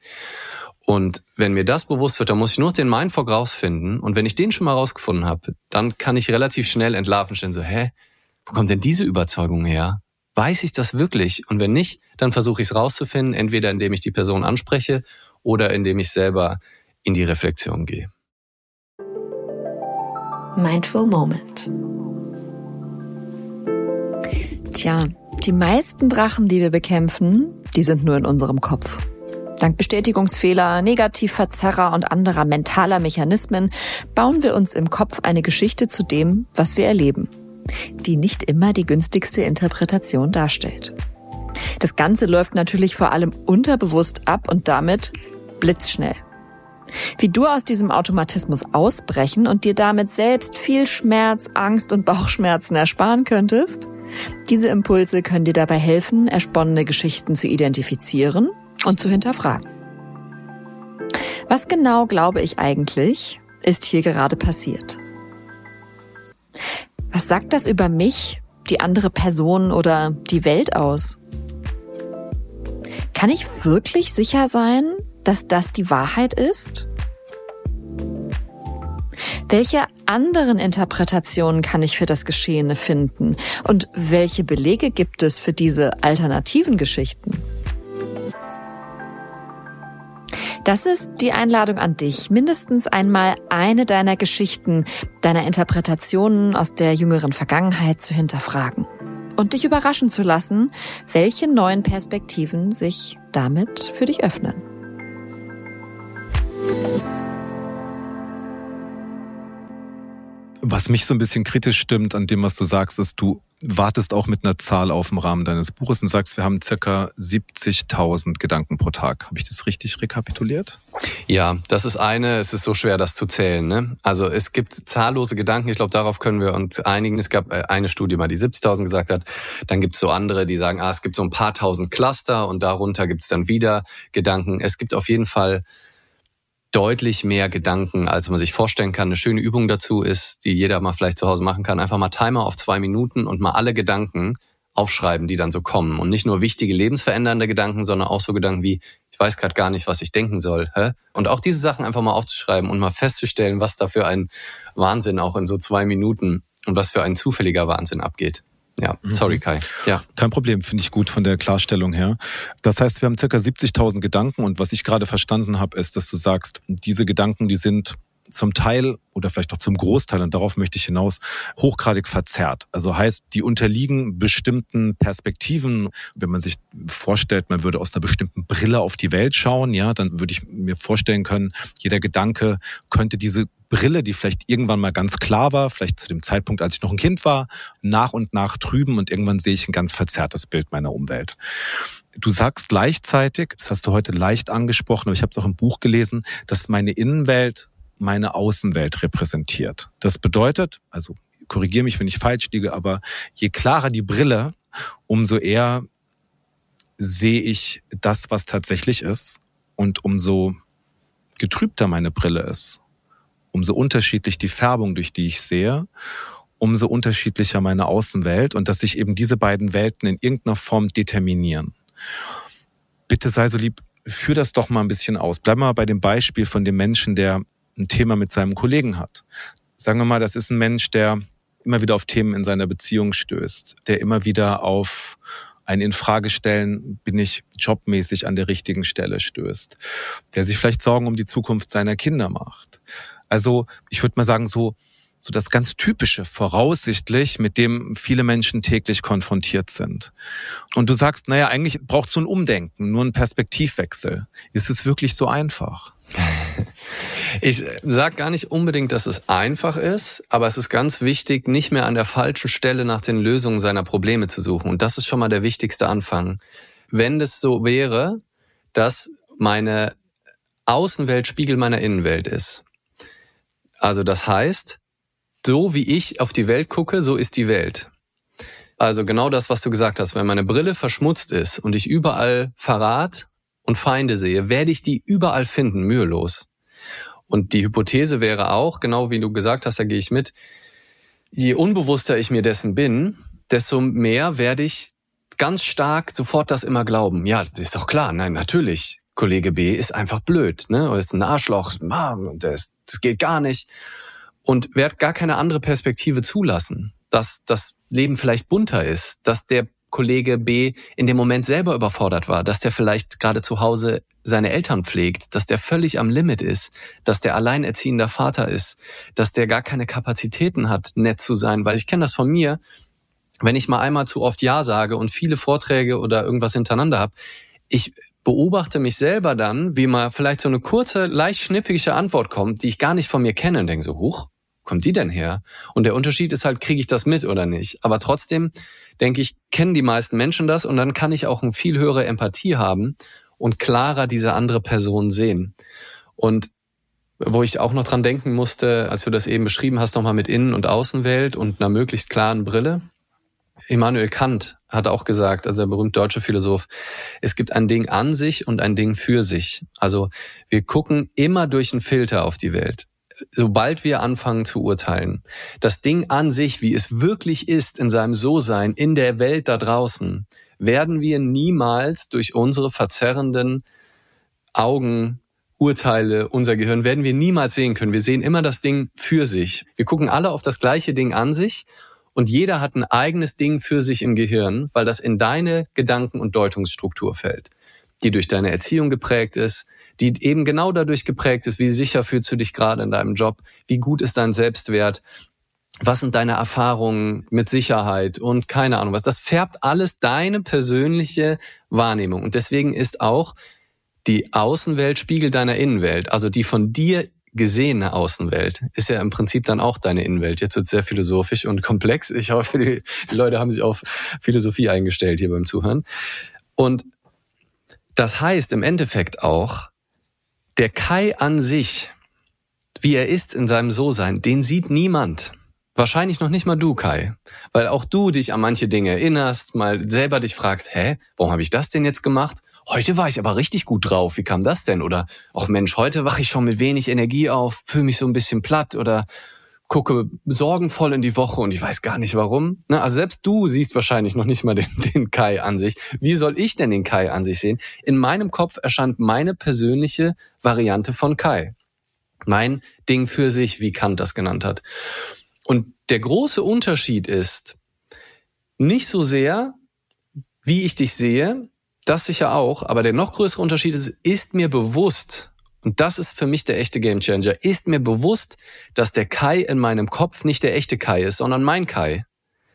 S3: Und wenn mir das bewusst wird, dann muss ich nur den Mindfuck rausfinden. Und wenn ich den schon mal rausgefunden habe, dann kann ich relativ schnell entlarven stellen, so, hä, wo kommt denn diese Überzeugung her? Weiß ich das wirklich? Und wenn nicht, dann versuche ich es rauszufinden, entweder indem ich die Person anspreche oder indem ich selber in die Reflexion gehe.
S5: Mindful Moment.
S6: Tja, die meisten Drachen, die wir bekämpfen, die sind nur in unserem Kopf. Dank Bestätigungsfehler, Negativverzerrer und anderer mentaler Mechanismen bauen wir uns im Kopf eine Geschichte zu dem, was wir erleben, die nicht immer die günstigste Interpretation darstellt. Das Ganze läuft natürlich vor allem unterbewusst ab und damit blitzschnell. Wie du aus diesem Automatismus ausbrechen und dir damit selbst viel Schmerz, Angst und Bauchschmerzen ersparen könntest? Diese Impulse können dir dabei helfen, ersponnene Geschichten zu identifizieren und zu hinterfragen. Was genau, glaube ich eigentlich, ist hier gerade passiert? Was sagt das über mich, die andere Person oder die Welt aus? Kann ich wirklich sicher sein, dass das die Wahrheit ist? Welche anderen Interpretationen kann ich für das Geschehene finden? Und welche Belege gibt es für diese alternativen Geschichten? Das ist die Einladung an dich, mindestens einmal eine deiner Geschichten, deiner Interpretationen aus der jüngeren Vergangenheit zu hinterfragen und dich überraschen zu lassen, welche neuen Perspektiven sich damit für dich öffnen.
S2: Was mich so ein bisschen kritisch stimmt an dem, was du sagst, ist, du wartest auch mit einer Zahl auf im Rahmen deines Buches und sagst, wir haben circa siebzigtausend Gedanken pro Tag. Habe ich das richtig rekapituliert?
S3: Ja, das ist eine, es ist so schwer, das zu zählen, ne? Also es gibt zahllose Gedanken, ich glaube, darauf können wir uns einigen. Es gab eine Studie mal, die siebzigtausend gesagt hat. Dann gibt es so andere, die sagen, ah, es gibt so ein paar tausend Cluster und darunter gibt es dann wieder Gedanken. Es gibt auf jeden Fall deutlich mehr Gedanken, als man sich vorstellen kann. Eine schöne Übung dazu ist, die jeder mal vielleicht zu Hause machen kann, einfach mal Timer auf zwei Minuten und mal alle Gedanken aufschreiben, die dann so kommen. Und nicht nur wichtige, lebensverändernde Gedanken, sondern auch so Gedanken wie, ich weiß gerade gar nicht, was ich denken soll. Hä? Und auch diese Sachen einfach mal aufzuschreiben und mal festzustellen, was da für ein Wahnsinn auch in so zwei Minuten und was für ein zufälliger Wahnsinn abgeht. Ja, sorry Kai. Ja.
S2: Kein Problem, finde ich gut von der Klarstellung her. Das heißt, wir haben circa siebzigtausend Gedanken und was ich gerade verstanden habe, ist, dass du sagst, diese Gedanken, die sind zum Teil oder vielleicht auch zum Großteil, und darauf möchte ich hinaus, hochgradig verzerrt. Also heißt, die unterliegen bestimmten Perspektiven. Wenn man sich vorstellt, man würde aus einer bestimmten Brille auf die Welt schauen, ja, dann würde ich mir vorstellen können, jeder Gedanke könnte diese Brille, die vielleicht irgendwann mal ganz klar war, vielleicht zu dem Zeitpunkt, als ich noch ein Kind war, nach und nach trüben und irgendwann sehe ich ein ganz verzerrtes Bild meiner Umwelt. Du sagst gleichzeitig, das hast du heute leicht angesprochen, aber ich habe es auch im Buch gelesen, dass meine Innenwelt meine Außenwelt repräsentiert. Das bedeutet, also korrigiere mich, wenn ich falsch liege, aber je klarer die Brille, umso eher sehe ich das, was tatsächlich ist, und umso getrübter meine Brille ist, umso unterschiedlich die Färbung, durch die ich sehe, umso unterschiedlicher meine Außenwelt und dass sich eben diese beiden Welten in irgendeiner Form determinieren. Bitte sei so lieb, führ das doch mal ein bisschen aus. Bleib mal bei dem Beispiel von dem Menschen, der ein Thema mit seinem Kollegen hat. Sagen wir mal, das ist ein Mensch, der immer wieder auf Themen in seiner Beziehung stößt, der immer wieder auf ein Infragestellen, bin ich jobmäßig an der richtigen Stelle stößt, der sich vielleicht Sorgen um die Zukunft seiner Kinder macht. Also ich würde mal sagen, so so das ganz Typische voraussichtlich, mit dem viele Menschen täglich konfrontiert sind. Und du sagst, naja, eigentlich braucht es so ein Umdenken, nur einen Perspektivwechsel. Ist es wirklich so einfach?
S3: Ich sage gar nicht unbedingt, dass es einfach ist, aber es ist ganz wichtig, nicht mehr an der falschen Stelle nach den Lösungen seiner Probleme zu suchen. Und das ist schon mal der wichtigste Anfang. Wenn es so wäre, dass meine Außenwelt Spiegel meiner Innenwelt ist. Also das heißt, so wie ich auf die Welt gucke, so ist die Welt. Also genau das, was du gesagt hast. Wenn meine Brille verschmutzt ist und ich überall Verrat und Feinde sehe, werde ich die überall finden, mühelos. Und die Hypothese wäre auch, genau wie du gesagt hast, da gehe ich mit, je unbewusster ich mir dessen bin, desto mehr werde ich ganz stark sofort das immer glauben. Ja, das ist doch klar, nein, natürlich, Kollege B ist einfach blöd, ne? Oder ist ein Arschloch, das, das geht gar nicht. Und werde gar keine andere Perspektive zulassen, dass das Leben vielleicht bunter ist, dass der Kollege B in dem Moment selber überfordert war, dass der vielleicht gerade zu Hause seine Eltern pflegt, dass der völlig am Limit ist, dass der alleinerziehender Vater ist, dass der gar keine Kapazitäten hat, nett zu sein. Weil ich kenne das von mir, wenn ich mal einmal zu oft Ja sage und viele Vorträge oder irgendwas hintereinander habe, ich beobachte mich selber dann, wie mal vielleicht so eine kurze, leicht schnippige Antwort kommt, die ich gar nicht von mir kenne und denke so, huch, kommt die denn her? Und der Unterschied ist halt, kriege ich das mit oder nicht? Aber trotzdem denke ich, kennen die meisten Menschen das und dann kann ich auch eine viel höhere Empathie haben und klarer diese andere Person sehen. Und wo ich auch noch dran denken musste, als du das eben beschrieben hast, nochmal mit Innen- und Außenwelt und einer möglichst klaren Brille. Immanuel Kant hat auch gesagt, also der berühmte deutsche Philosoph, es gibt ein Ding an sich und ein Ding für sich. Also wir gucken immer durch einen Filter auf die Welt. Sobald wir anfangen zu urteilen, das Ding an sich, wie es wirklich ist in seinem So-Sein, in der Welt da draußen, werden wir niemals durch unsere verzerrenden Augen, Urteile, unser Gehirn, werden wir niemals sehen können. Wir sehen immer das Ding für sich. Wir gucken alle auf das gleiche Ding an sich und jeder hat ein eigenes Ding für sich im Gehirn, weil das in deine Gedanken- und Deutungsstruktur fällt, die durch deine Erziehung geprägt ist, die eben genau dadurch geprägt ist, wie sicher fühlst du dich gerade in deinem Job, wie gut ist dein Selbstwert, was sind deine Erfahrungen mit Sicherheit und keine Ahnung was. Das färbt alles deine persönliche Wahrnehmung. Und deswegen ist auch die Außenwelt Spiegel deiner Innenwelt, also die von dir gesehene Außenwelt, ist ja im Prinzip dann auch deine Innenwelt. Jetzt wird es sehr philosophisch und komplex. Ich hoffe, die, die Leute haben sich auf Philosophie eingestellt hier beim Zuhören. Und das heißt im Endeffekt auch, der Kai an sich, wie er ist in seinem So-Sein, den sieht niemand. Wahrscheinlich noch nicht mal du, Kai. Weil auch du dich an manche Dinge erinnerst, mal selber dich fragst, hä, warum habe ich das denn jetzt gemacht? Heute war ich aber richtig gut drauf, wie kam das denn? Oder, ach Mensch, heute wache ich schon mit wenig Energie auf, fühle mich so ein bisschen platt oder gucke sorgenvoll in die Woche und ich weiß gar nicht warum. Also selbst du siehst wahrscheinlich noch nicht mal den, den Kai an sich. Wie soll ich denn den Kai an sich sehen? In meinem Kopf erscheint meine persönliche Variante von Kai. Mein Ding für sich, wie Kant das genannt hat. Und der große Unterschied ist nicht so sehr, wie ich dich sehe, das sicher auch, aber der noch größere Unterschied ist, ist mir bewusst, und das ist für mich der echte Gamechanger, ist mir bewusst, dass der Kai in meinem Kopf nicht der echte Kai ist, sondern mein Kai,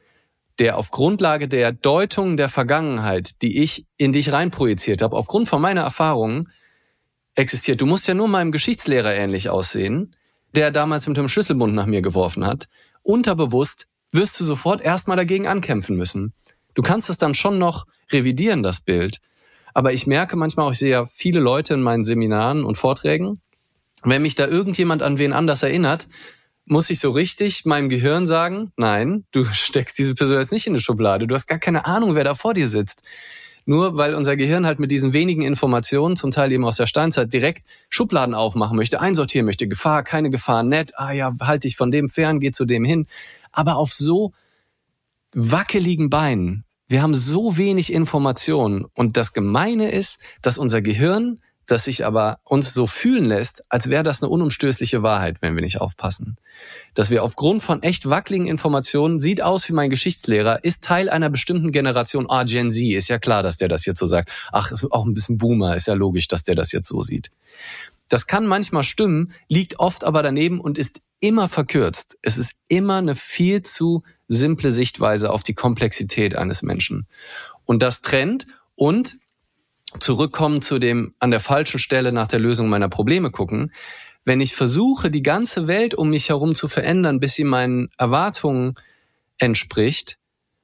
S3: der auf Grundlage der Deutung der Vergangenheit, die ich in dich reinprojiziert habe, aufgrund von meiner Erfahrungen existiert. Du musst ja nur meinem Geschichtslehrer ähnlich aussehen, der damals mit dem Schlüsselbund nach mir geworfen hat. Unterbewusst wirst du sofort erstmal dagegen ankämpfen müssen. Du kannst es dann schon noch revidieren, das Bild. Aber ich merke manchmal auch, ich sehe ja viele Leute in meinen Seminaren und Vorträgen, wenn mich da irgendjemand an wen anders erinnert, muss ich so richtig meinem Gehirn sagen, nein, du steckst diese Person jetzt nicht in eine Schublade, du hast gar keine Ahnung, wer da vor dir sitzt. Nur weil unser Gehirn halt mit diesen wenigen Informationen, zum Teil eben aus der Steinzeit, direkt Schubladen aufmachen möchte, einsortieren möchte, Gefahr, keine Gefahr, nett, ah ja, halt dich von dem fern, geh zu dem hin. Aber auf so wackeligen Beinen. Wir haben so wenig Informationen und das Gemeine ist, dass unser Gehirn, das sich aber uns so fühlen lässt, als wäre das eine unumstößliche Wahrheit, wenn wir nicht aufpassen. Dass wir aufgrund von echt wackeligen Informationen, sieht aus wie mein Geschichtslehrer, ist Teil einer bestimmten Generation, ah, Gen Z, ist ja klar, dass der das jetzt so sagt. Ach, auch ein bisschen Boomer, ist ja logisch, dass der das jetzt so sieht. Das kann manchmal stimmen, liegt oft aber daneben und ist immer verkürzt. Es ist immer eine viel zu simple Sichtweise auf die Komplexität eines Menschen. Und das trennt und zurückkommen zu dem an der falschen Stelle nach der Lösung meiner Probleme gucken. Wenn ich versuche, die ganze Welt um mich herum zu verändern, bis sie meinen Erwartungen entspricht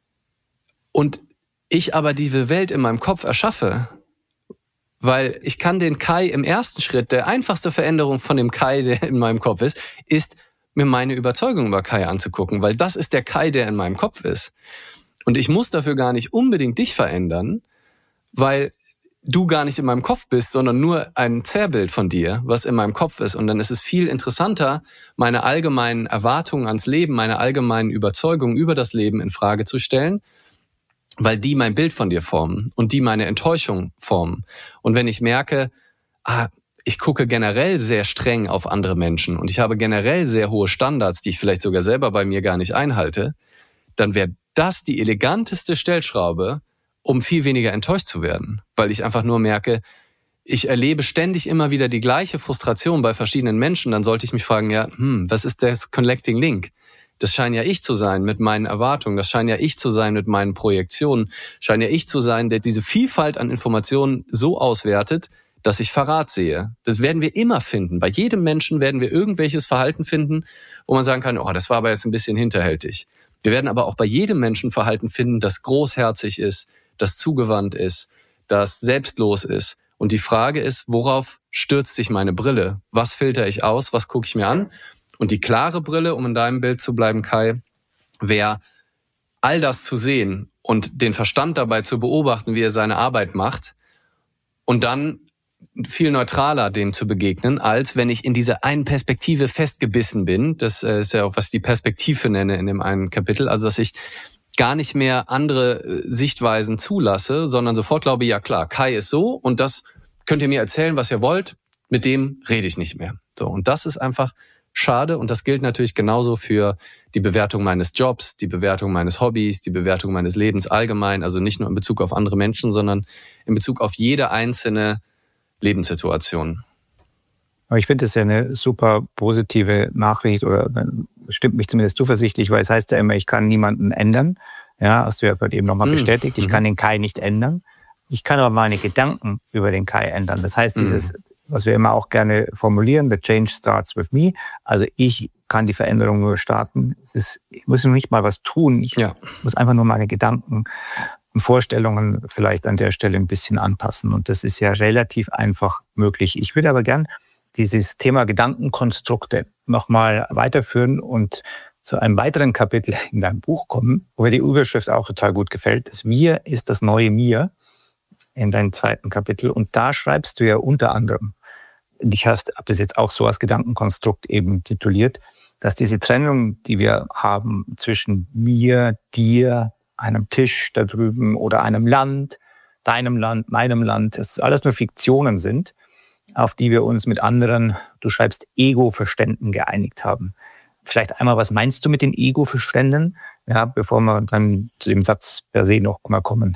S3: und ich aber diese Welt in meinem Kopf erschaffe, weil ich kann den Kai im ersten Schritt, der einfachste Veränderung von dem Kai, der in meinem Kopf ist, ist, mir meine Überzeugung über Kai anzugucken, weil das ist der Kai, der in meinem Kopf ist. Und ich muss dafür gar nicht unbedingt dich verändern, weil du gar nicht in meinem Kopf bist, sondern nur ein Zerrbild von dir, was in meinem Kopf ist. Und dann ist es viel interessanter, meine allgemeinen Erwartungen ans Leben, meine allgemeinen Überzeugungen über das Leben in Frage zu stellen, weil die mein Bild von dir formen und die meine Enttäuschung formen. Und wenn ich merke, ah, ich gucke generell sehr streng auf andere Menschen und ich habe generell sehr hohe Standards, die ich vielleicht sogar selber bei mir gar nicht einhalte, dann wäre das die eleganteste Stellschraube, um viel weniger enttäuscht zu werden. Weil ich einfach nur merke, ich erlebe ständig immer wieder die gleiche Frustration bei verschiedenen Menschen, dann sollte ich mich fragen, ja, hm, was ist das Connecting Link? Das scheint ja ich zu sein mit meinen Erwartungen, das scheint ja ich zu sein mit meinen Projektionen, scheint ja ich zu sein, der diese Vielfalt an Informationen so auswertet, dass ich Verrat sehe. Das werden wir immer finden. Bei jedem Menschen werden wir irgendwelches Verhalten finden, wo man sagen kann, oh, das war aber jetzt ein bisschen hinterhältig. Wir werden aber auch bei jedem Menschen Verhalten finden, das großherzig ist, das zugewandt ist, das selbstlos ist. Und die Frage ist, worauf stürzt sich meine Brille? Was filter ich aus? Was gucke ich mir an? Und die klare Brille, um in deinem Bild zu bleiben, Kai, wäre all das zu sehen und den Verstand dabei zu beobachten, wie er seine Arbeit macht und dann viel neutraler dem zu begegnen, als wenn ich in dieser einen Perspektive festgebissen bin. Das ist ja auch, was ich die Perspektive nenne in dem einen Kapitel. Also, dass ich gar nicht mehr andere Sichtweisen zulasse, sondern sofort glaube, ja klar, Kai ist so und das könnt ihr mir erzählen, was ihr wollt, mit dem rede ich nicht mehr. So, und das ist einfach schade und das gilt natürlich genauso für die Bewertung meines Jobs, die Bewertung meines Hobbys, die Bewertung meines Lebens allgemein, also nicht nur in Bezug auf andere Menschen, sondern in Bezug auf jede einzelne Lebenssituation.
S4: Aber ich finde es ja eine super positive Nachricht oder stimmt mich zumindest zuversichtlich, weil es heißt ja immer, ich kann niemanden ändern. Ja, hast du ja eben nochmal mhm. bestätigt. Ich kann den Kai nicht ändern. Ich kann aber meine Gedanken über den Kai ändern. Das heißt, dieses, mhm. was wir immer auch gerne formulieren, the change starts with me. Also ich kann die Veränderung nur starten. Es ist, ich muss nicht mal was tun. Ich ja. muss einfach nur meine Gedanken und Vorstellungen vielleicht an der Stelle ein bisschen anpassen. Und das ist ja relativ einfach möglich. Ich würde aber gern dieses Thema Gedankenkonstrukte nochmal weiterführen und zu einem weiteren Kapitel in deinem Buch kommen, wo mir die Überschrift auch total gut gefällt. Das Wir ist das neue Mir in deinem zweiten Kapitel. Und da schreibst du ja unter anderem, ich habe das jetzt auch so als Gedankenkonstrukt eben tituliert, dass diese Trennung, die wir haben zwischen mir, dir, einem Tisch da drüben oder einem Land, deinem Land, meinem Land, dass alles nur Fiktionen sind, auf die wir uns mit anderen, du schreibst Ego-Verständen geeinigt haben. Vielleicht einmal, was meinst du mit den Ego-Verständen? Ja, bevor wir dann zu dem Satz per se noch mal kommen.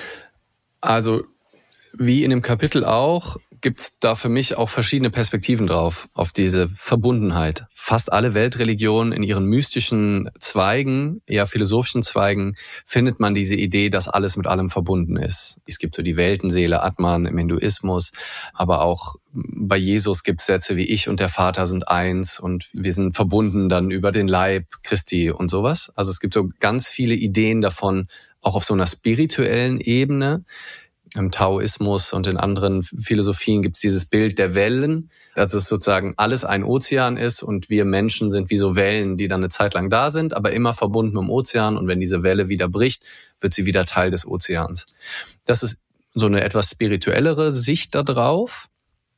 S3: Also, wie in dem Kapitel auch, gibt's da für mich auch verschiedene Perspektiven drauf, auf diese Verbundenheit. Fast alle Weltreligionen in ihren mystischen Zweigen, eher philosophischen Zweigen, findet man diese Idee, dass alles mit allem verbunden ist. Es gibt so die Weltenseele, Atman im Hinduismus, aber auch bei Jesus gibt's Sätze wie ich und der Vater sind eins und wir sind verbunden dann über den Leib Christi und sowas. Also es gibt so ganz viele Ideen davon, auch auf so einer spirituellen Ebene. Im Taoismus und in anderen Philosophien gibt es dieses Bild der Wellen, dass es sozusagen alles ein Ozean ist und wir Menschen sind wie so Wellen, die dann eine Zeit lang da sind, aber immer verbunden mit dem Ozean und wenn diese Welle wieder bricht, wird sie wieder Teil des Ozeans. Das ist so eine etwas spirituellere Sicht da drauf.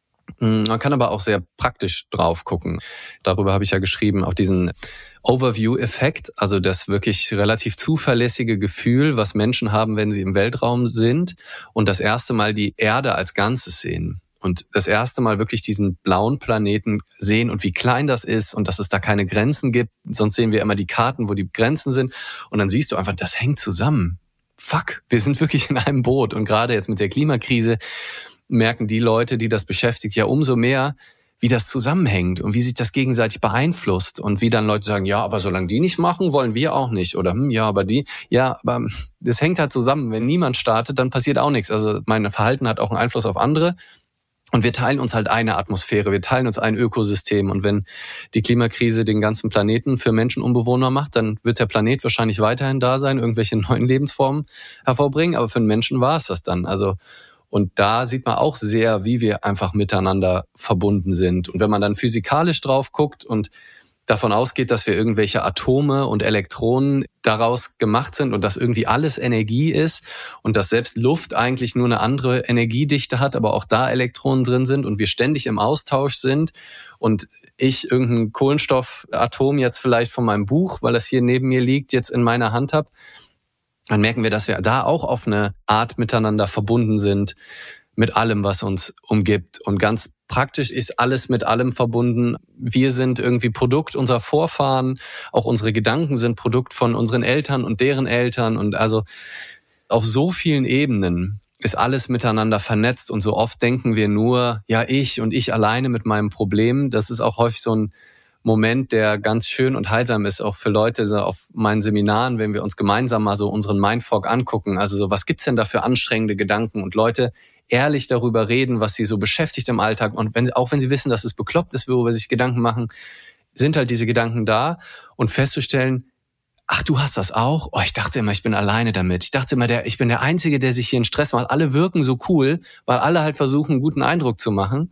S3: Man kann aber auch sehr praktisch drauf gucken. Darüber habe ich ja geschrieben, auch diesen Overview-Effekt, also das wirklich relativ zuverlässige Gefühl, was Menschen haben, wenn sie im Weltraum sind und das erste Mal die Erde als Ganzes sehen. Und das erste Mal wirklich diesen blauen Planeten sehen und wie klein das ist und dass es da keine Grenzen gibt. Sonst sehen wir immer die Karten, wo die Grenzen sind. Und dann siehst du einfach, das hängt zusammen. Fuck, wir sind wirklich in einem Boot. Und gerade jetzt mit der Klimakrise merken die Leute, die das beschäftigt, ja umso mehr, wie das zusammenhängt und wie sich das gegenseitig beeinflusst und wie dann Leute sagen, ja, aber solange die nicht machen, wollen wir auch nicht. Oder, hm, ja, aber die, ja, aber das hängt halt zusammen. Wenn niemand startet, dann passiert auch nichts. Also mein Verhalten hat auch einen Einfluss auf andere. Und wir teilen uns halt eine Atmosphäre, wir teilen uns ein Ökosystem. Und wenn die Klimakrise den ganzen Planeten für Menschen unbewohnbar macht, dann wird der Planet wahrscheinlich weiterhin da sein, irgendwelche neuen Lebensformen hervorbringen. Aber für den Menschen war es das dann. Also und da sieht man auch sehr, wie wir einfach miteinander verbunden sind. Und wenn man dann physikalisch drauf guckt und davon ausgeht, dass wir irgendwelche Atome und Elektronen daraus gemacht sind und dass irgendwie alles Energie ist und dass selbst Luft eigentlich nur eine andere Energiedichte hat, aber auch da Elektronen drin sind und wir ständig im Austausch sind und ich irgendein Kohlenstoffatom jetzt vielleicht von meinem Buch, weil das hier neben mir liegt, jetzt in meiner Hand habe, dann merken wir, dass wir da auch auf eine Art miteinander verbunden sind mit allem, was uns umgibt. Und ganz praktisch ist alles mit allem verbunden. Wir sind irgendwie Produkt unserer Vorfahren. Auch unsere Gedanken sind Produkt von unseren Eltern und deren Eltern. Und also auf so vielen Ebenen ist alles miteinander vernetzt. Und so oft denken wir nur, ja, ich und ich alleine mit meinem Problem. Das ist auch häufig so ein Moment, der ganz schön und heilsam ist, auch für Leute so auf meinen Seminaren, wenn wir uns gemeinsam mal so unseren Mindfog angucken. Also so, was gibt's denn da für anstrengende Gedanken? Und Leute ehrlich darüber reden, was sie so beschäftigt im Alltag. Und wenn, auch wenn sie wissen, dass es bekloppt ist, worüber sie sich Gedanken machen, sind halt diese Gedanken da. Und festzustellen, ach, du hast das auch? Oh, ich dachte immer, ich bin alleine damit. Ich dachte immer, der, ich bin der Einzige, der sich hier in Stress macht. Alle wirken so cool, weil alle halt versuchen, einen guten Eindruck zu machen.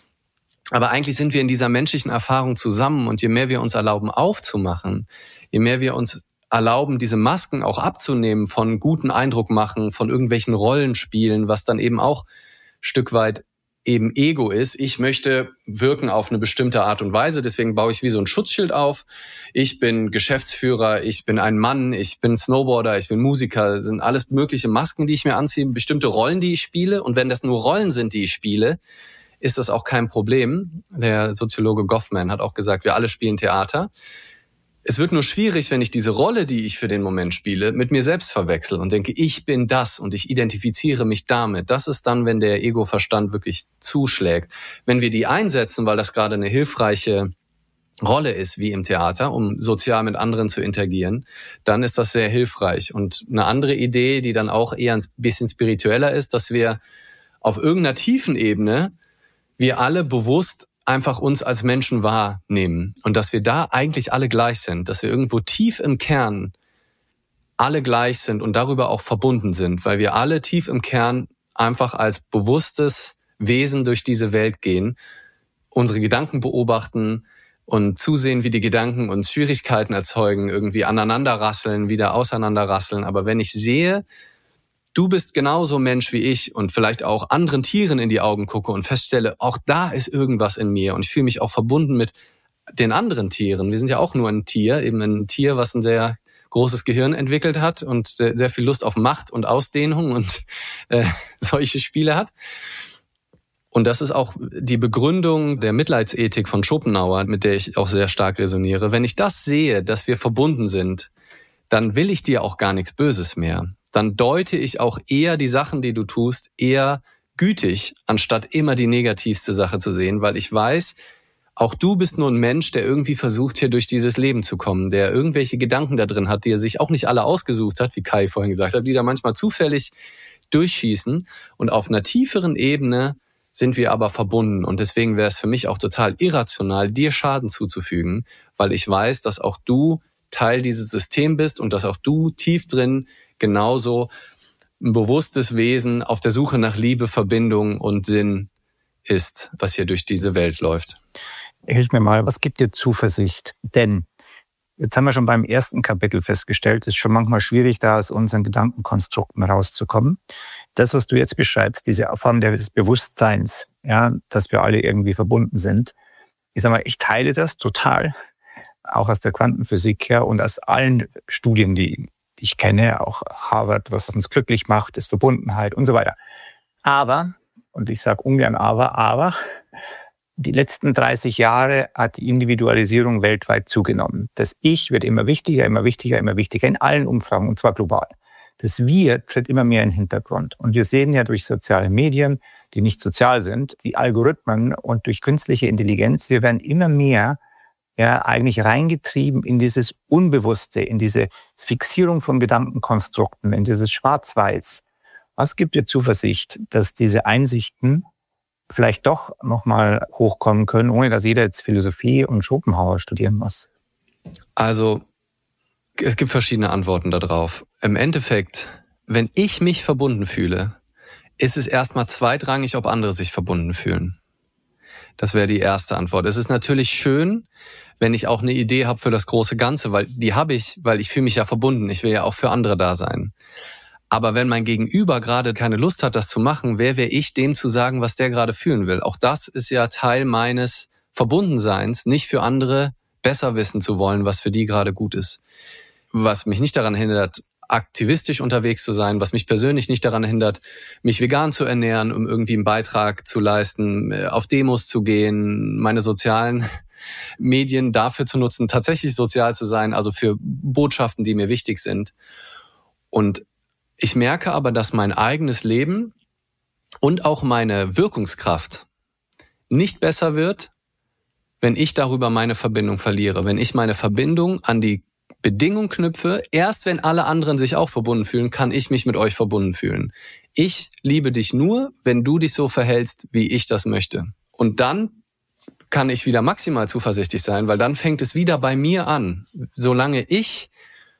S3: Aber eigentlich sind wir in dieser menschlichen Erfahrung zusammen und je mehr wir uns erlauben aufzumachen, je mehr wir uns erlauben, diese Masken auch abzunehmen von guten Eindruck machen, von irgendwelchen Rollenspielen, was dann eben auch Stück weit eben Ego ist. Ich möchte wirken auf eine bestimmte Art und Weise, deswegen baue ich wie so ein Schutzschild auf. Ich bin Geschäftsführer, ich bin ein Mann, ich bin Snowboarder, ich bin Musiker. Das sind alles mögliche Masken, die ich mir anziehe, bestimmte Rollen, die ich spiele. Und wenn das nur Rollen sind, die ich spiele, ist das auch kein Problem. Der Soziologe Goffman hat auch gesagt, wir alle spielen Theater. Es wird nur schwierig, wenn ich diese Rolle, die ich für den Moment spiele, mit mir selbst verwechsel und denke, ich bin das und ich identifiziere mich damit. Das ist dann, wenn der Ego-Verstand wirklich zuschlägt. Wenn wir die einsetzen, weil das gerade eine hilfreiche Rolle ist, wie im Theater, um sozial mit anderen zu interagieren, dann ist das sehr hilfreich. Und eine andere Idee, die dann auch eher ein bisschen spiritueller ist, dass wir auf irgendeiner tiefen Ebene wir alle bewusst einfach uns als Menschen wahrnehmen und dass wir da eigentlich alle gleich sind, dass wir irgendwo tief im Kern alle gleich sind und darüber auch verbunden sind, weil wir alle tief im Kern einfach als bewusstes Wesen durch diese Welt gehen, unsere Gedanken beobachten und zusehen, wie die Gedanken uns Schwierigkeiten erzeugen, irgendwie aneinanderrasseln, wieder auseinanderrasseln. Aber wenn ich sehe, du bist genauso Mensch wie ich und vielleicht auch anderen Tieren in die Augen gucke und feststelle, auch da ist irgendwas in mir und ich fühle mich auch verbunden mit den anderen Tieren. Wir sind ja auch nur ein Tier, eben ein Tier, was ein sehr großes Gehirn entwickelt hat und sehr viel Lust auf Macht und Ausdehnung und äh, solche Spiele hat. Und das ist auch die Begründung der Mitleidsethik von Schopenhauer, mit der ich auch sehr stark resoniere. Wenn ich das sehe, dass wir verbunden sind, dann will ich dir auch gar nichts Böses mehr. Dann deute ich auch eher die Sachen, die du tust, eher gütig, anstatt immer die negativste Sache zu sehen, weil ich weiß, auch du bist nur ein Mensch, der irgendwie versucht, hier durch dieses Leben zu kommen, der irgendwelche Gedanken da drin hat, die er sich auch nicht alle ausgesucht hat, wie Kai vorhin gesagt hat, die da manchmal zufällig durchschießen. Und auf einer tieferen Ebene sind wir aber verbunden. Und deswegen wäre es für mich auch total irrational, dir Schaden zuzufügen, weil ich weiß, dass auch du Teil dieses Systems bist und dass auch du tief drin genauso ein bewusstes Wesen auf der Suche nach Liebe, Verbindung und Sinn ist, was hier durch diese Welt läuft.
S4: Hilf mir mal, was gibt dir Zuversicht? Denn jetzt haben wir schon beim ersten Kapitel festgestellt, es ist schon manchmal schwierig, da aus unseren Gedankenkonstrukten rauszukommen. Das, was du jetzt beschreibst, diese Form des Bewusstseins, ja, dass wir alle irgendwie verbunden sind, ich sag mal, ich teile das total, auch aus der Quantenphysik her und aus allen Studien, die ich kenne, auch Harvard, was uns glücklich macht, ist Verbundenheit und so weiter. Aber, und ich sage ungern aber, aber, die letzten dreißig Jahre hat die Individualisierung weltweit zugenommen. Das Ich wird immer wichtiger, immer wichtiger, immer wichtiger in allen Umfragen, und zwar global. Das Wir tritt immer mehr in den Hintergrund. Und wir sehen ja durch soziale Medien, die nicht sozial sind, die Algorithmen und durch künstliche Intelligenz, wir werden immer mehr ja eigentlich reingetrieben in dieses Unbewusste, in diese Fixierung von Gedankenkonstrukten, in dieses Schwarz-Weiß. Was gibt dir Zuversicht, dass diese Einsichten vielleicht doch nochmal hochkommen können, ohne dass jeder jetzt Philosophie und Schopenhauer studieren muss?
S3: Also, es gibt verschiedene Antworten darauf. Im Endeffekt, wenn ich mich verbunden fühle, ist es erstmal zweitrangig, ob andere sich verbunden fühlen. Das wäre die erste Antwort. Es ist natürlich schön, wenn ich auch eine Idee habe für das große Ganze, weil die habe ich, weil ich fühle mich ja verbunden. Ich will ja auch für andere da sein. Aber wenn mein Gegenüber gerade keine Lust hat, das zu machen, wer wäre ich, dem zu sagen, was der gerade fühlen will? Auch das ist ja Teil meines Verbundenseins, nicht für andere besser wissen zu wollen, was für die gerade gut ist. Was mich nicht daran hindert, aktivistisch unterwegs zu sein, was mich persönlich nicht daran hindert, mich vegan zu ernähren, um irgendwie einen Beitrag zu leisten, auf Demos zu gehen, meine sozialen Medien dafür zu nutzen, tatsächlich sozial zu sein, also für Botschaften, die mir wichtig sind. Und ich merke aber, dass mein eigenes Leben und auch meine Wirkungskraft nicht besser wird, wenn ich darüber meine Verbindung verliere. Wenn ich meine Verbindung an die Bedingung knüpfe, erst wenn alle anderen sich auch verbunden fühlen, kann ich mich mit euch verbunden fühlen. Ich liebe dich nur, wenn du dich so verhältst, wie ich das möchte. Und dann kann ich wieder maximal zuversichtlich sein, weil dann fängt es wieder bei mir an. Solange ich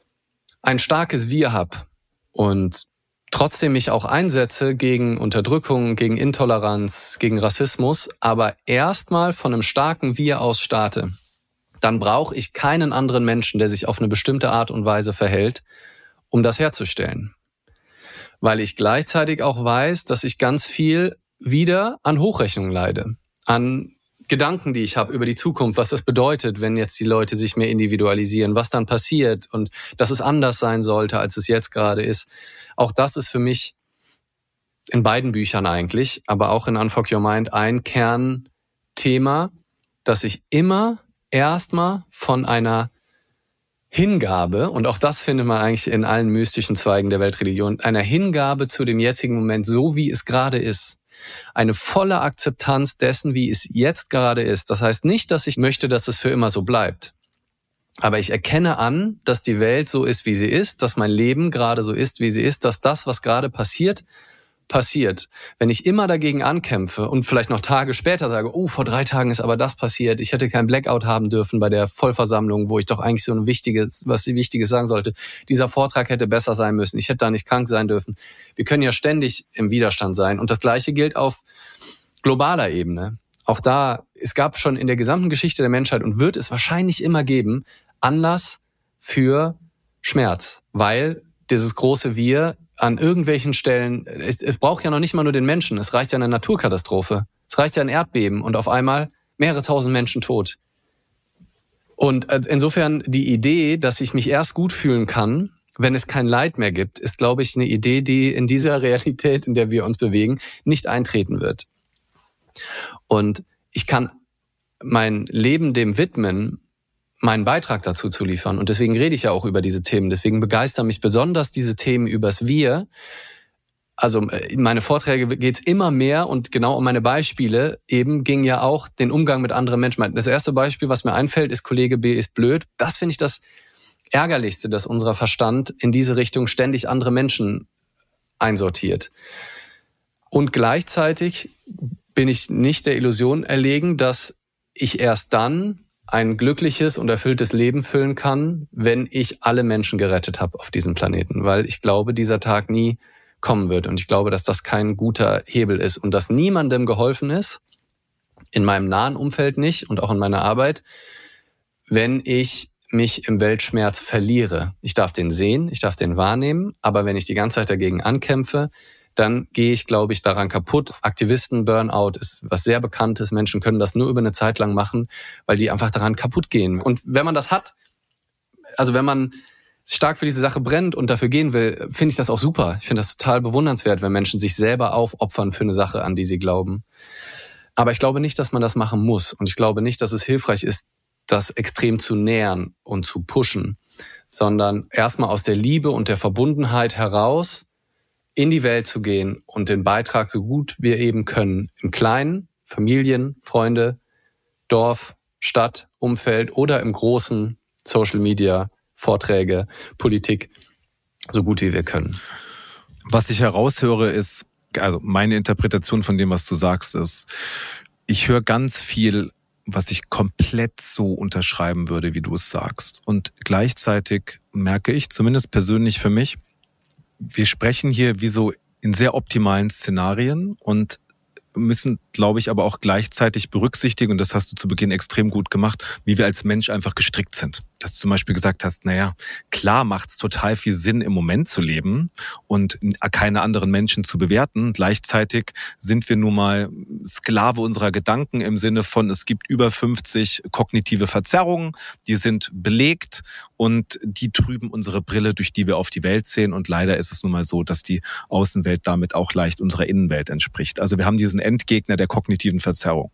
S3: ein starkes Wir habe und trotzdem mich auch einsetze gegen Unterdrückung, gegen Intoleranz, gegen Rassismus, aber erstmal von einem starken Wir aus starte, dann brauche ich keinen anderen Menschen, der sich auf eine bestimmte Art und Weise verhält, um das herzustellen. Weil ich gleichzeitig auch weiß, dass ich ganz viel wieder an Hochrechnungen leide, an Gedanken, die ich habe über die Zukunft, was das bedeutet, wenn jetzt die Leute sich mehr individualisieren, was dann passiert und dass es anders sein sollte, als es jetzt gerade ist. Auch das ist für mich in beiden Büchern eigentlich, aber auch in Unfuck Your Mind ein Kernthema, dass ich immer erstmal von einer Hingabe, und auch das findet man eigentlich in allen mystischen Zweigen der Weltreligion, einer Hingabe zu dem jetzigen Moment, so wie es gerade ist. Eine volle Akzeptanz dessen, wie es jetzt gerade ist. Das heißt nicht, dass ich möchte, dass es für immer so bleibt. Aber ich erkenne an, dass die Welt so ist, wie sie ist, dass mein Leben gerade so ist, wie sie ist, dass das, was gerade passiert, passiert. Wenn ich immer dagegen ankämpfe und vielleicht noch Tage später sage, oh, vor drei Tagen ist aber das passiert, ich hätte kein Blackout haben dürfen bei der Vollversammlung, wo ich doch eigentlich so ein wichtiges, was sie Wichtiges sagen sollte. Dieser Vortrag hätte besser sein müssen, ich hätte da nicht krank sein dürfen. Wir können ja ständig im Widerstand sein. Und das Gleiche gilt auf globaler Ebene. Auch da, es gab schon in der gesamten Geschichte der Menschheit und wird es wahrscheinlich immer geben, Anlass für Schmerz, weil dieses große Wir an irgendwelchen Stellen, es, es braucht ja noch nicht mal nur den Menschen, es reicht ja eine Naturkatastrophe, es reicht ja ein Erdbeben und auf einmal mehrere tausend Menschen tot. Und insofern die Idee, dass ich mich erst gut fühlen kann, wenn es kein Leid mehr gibt, ist, glaube ich, eine Idee, die in dieser Realität, in der wir uns bewegen, nicht eintreten wird. Und ich kann mein Leben dem widmen, meinen Beitrag dazu zu liefern. Und deswegen rede ich ja auch über diese Themen. Deswegen begeistern mich besonders diese Themen übers Wir. Also in meine Vorträge geht's immer mehr und genau um meine Beispiele eben ging ja auch den Umgang mit anderen Menschen. Das erste Beispiel, was mir einfällt, ist Kollege B ist blöd. Das finde ich das Ärgerlichste, dass unser Verstand in diese Richtung ständig andere Menschen einsortiert. Und gleichzeitig bin ich nicht der Illusion erlegen, dass ich erst dann ein glückliches und erfülltes Leben füllen kann, wenn ich alle Menschen gerettet habe auf diesem Planeten. Weil ich glaube, dieser Tag nie kommen wird. Und ich glaube, dass das kein guter Hebel ist und dass niemandem geholfen ist, in meinem nahen Umfeld nicht und auch in meiner Arbeit, wenn ich mich im Weltschmerz verliere. Ich darf den sehen, ich darf den wahrnehmen, aber wenn ich die ganze Zeit dagegen ankämpfe, dann gehe ich, glaube ich, daran kaputt. Aktivisten, Burnout ist was sehr Bekanntes. Menschen können das nur über eine Zeit lang machen, weil die einfach daran kaputt gehen. Und wenn man das hat, also wenn man stark für diese Sache brennt und dafür gehen will, finde ich das auch super. Ich finde das total bewundernswert, wenn Menschen sich selber aufopfern für eine Sache, an die sie glauben. Aber ich glaube nicht, dass man das machen muss. Und ich glaube nicht, dass es hilfreich ist, das extrem zu nähern und zu pushen, sondern erstmal aus der Liebe und der Verbundenheit heraus in die Welt zu gehen und den Beitrag so gut wir eben können, im Kleinen, Familien, Freunde, Dorf, Stadt, Umfeld oder im Großen, Social Media, Vorträge, Politik, so gut wie wir können.
S2: Was ich heraushöre ist, also meine Interpretation von dem, was du sagst, ist, ich höre ganz viel, was ich komplett so unterschreiben würde, wie du es sagst. Und gleichzeitig merke ich, zumindest persönlich für mich, wir sprechen hier wie so in sehr optimalen Szenarien und müssen, glaube ich, aber auch gleichzeitig berücksichtigen, und das hast du zu Beginn extrem gut gemacht, wie wir als Mensch einfach gestrickt sind. Dass du zum Beispiel gesagt hast, naja, klar macht's total viel Sinn, im Moment zu leben und keine anderen Menschen zu bewerten. Gleichzeitig sind wir nun mal Sklave unserer Gedanken im Sinne von, es gibt über fünfzig kognitive Verzerrungen, die sind belegt und die trüben unsere Brille, durch die wir auf die Welt sehen. Und leider ist es nun mal so, dass die Außenwelt damit auch leicht unserer Innenwelt entspricht. Also wir haben diesen Endgegner der kognitiven Verzerrung.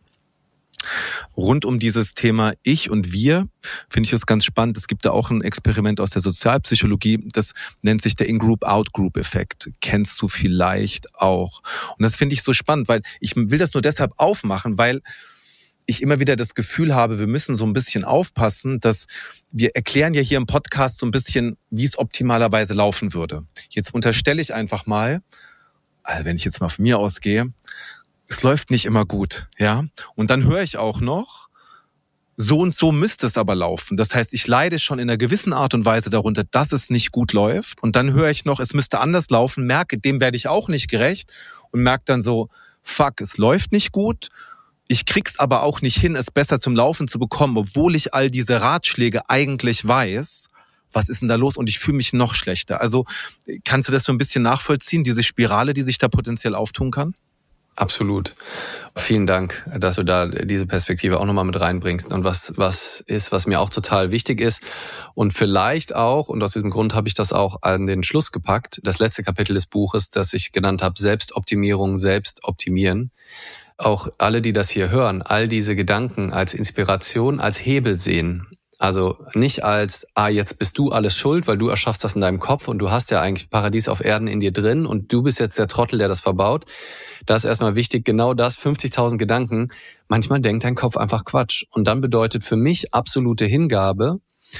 S2: Rund um dieses Thema Ich und Wir finde ich es ganz spannend. Es gibt da auch ein Experiment aus der Sozialpsychologie, das nennt sich der In-Group-Out-Group-Effekt. Kennst du vielleicht auch. Und das finde ich so spannend, weil ich will das nur deshalb aufmachen, weil ich immer wieder das Gefühl habe, wir müssen so ein bisschen aufpassen, dass wir erklären ja hier im Podcast so ein bisschen, wie es optimalerweise laufen würde. Jetzt unterstelle ich einfach mal, also wenn ich jetzt mal von mir ausgehe, es läuft nicht immer gut, ja. Und dann höre ich auch noch, so und so müsste es aber laufen. Das heißt, ich leide schon in einer gewissen Art und Weise darunter, dass es nicht gut läuft. Und dann höre ich noch, es müsste anders laufen, merke, dem werde ich auch nicht gerecht und merke dann so, fuck, es läuft nicht gut. Ich krieg's aber auch nicht hin, es besser zum Laufen zu bekommen, obwohl ich all diese Ratschläge eigentlich weiß. Was ist denn da los? Und ich fühle mich noch schlechter. Also kannst du das so ein bisschen nachvollziehen, diese Spirale, die sich da potenziell auftun kann?
S3: Absolut. Vielen Dank, dass du da diese Perspektive auch nochmal mit reinbringst. Und was, was ist, was mir auch total wichtig ist und vielleicht auch, und aus diesem Grund habe ich das auch an den Schluss gepackt, das letzte Kapitel des Buches, das ich genannt habe, Selbstoptimierung, Selbstoptimieren. Auch alle, die das hier hören, all diese Gedanken als Inspiration, als Hebel sehen. Also nicht als, ah, jetzt bist du alles schuld, weil du erschaffst das in deinem Kopf und du hast ja eigentlich Paradies auf Erden in dir drin und du bist jetzt der Trottel, der das verbaut. Da ist erstmal wichtig, genau das, fünfzigtausend Gedanken. Manchmal denkt dein Kopf einfach Quatsch. Und dann bedeutet für mich absolute Hingabe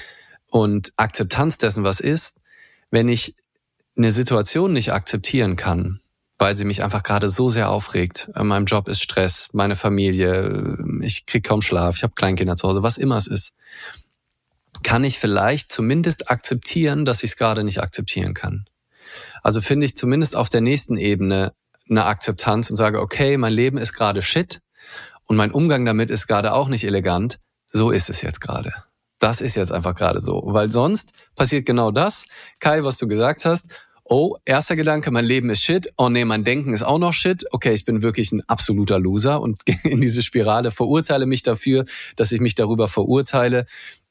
S3: und Akzeptanz dessen, was ist, wenn ich eine Situation nicht akzeptieren kann, weil sie mich einfach gerade so sehr aufregt. In meinem Job ist Stress, meine Familie, ich kriege kaum Schlaf, ich habe Kleinkinder zu Hause, was immer es ist. Kann ich vielleicht zumindest akzeptieren, dass ich es gerade nicht akzeptieren kann. Also finde ich zumindest auf der nächsten Ebene eine Akzeptanz und sage, okay, mein Leben ist gerade shit und mein Umgang damit ist gerade auch nicht elegant. So ist es jetzt gerade. Das ist jetzt einfach gerade so. Weil sonst passiert genau das, Kai, was du gesagt hast. Oh, erster Gedanke, mein Leben ist shit. Oh nee, mein Denken ist auch noch shit. Okay, ich bin wirklich ein absoluter Loser und gehe in diese Spirale, verurteile mich dafür, dass ich mich darüber verurteile.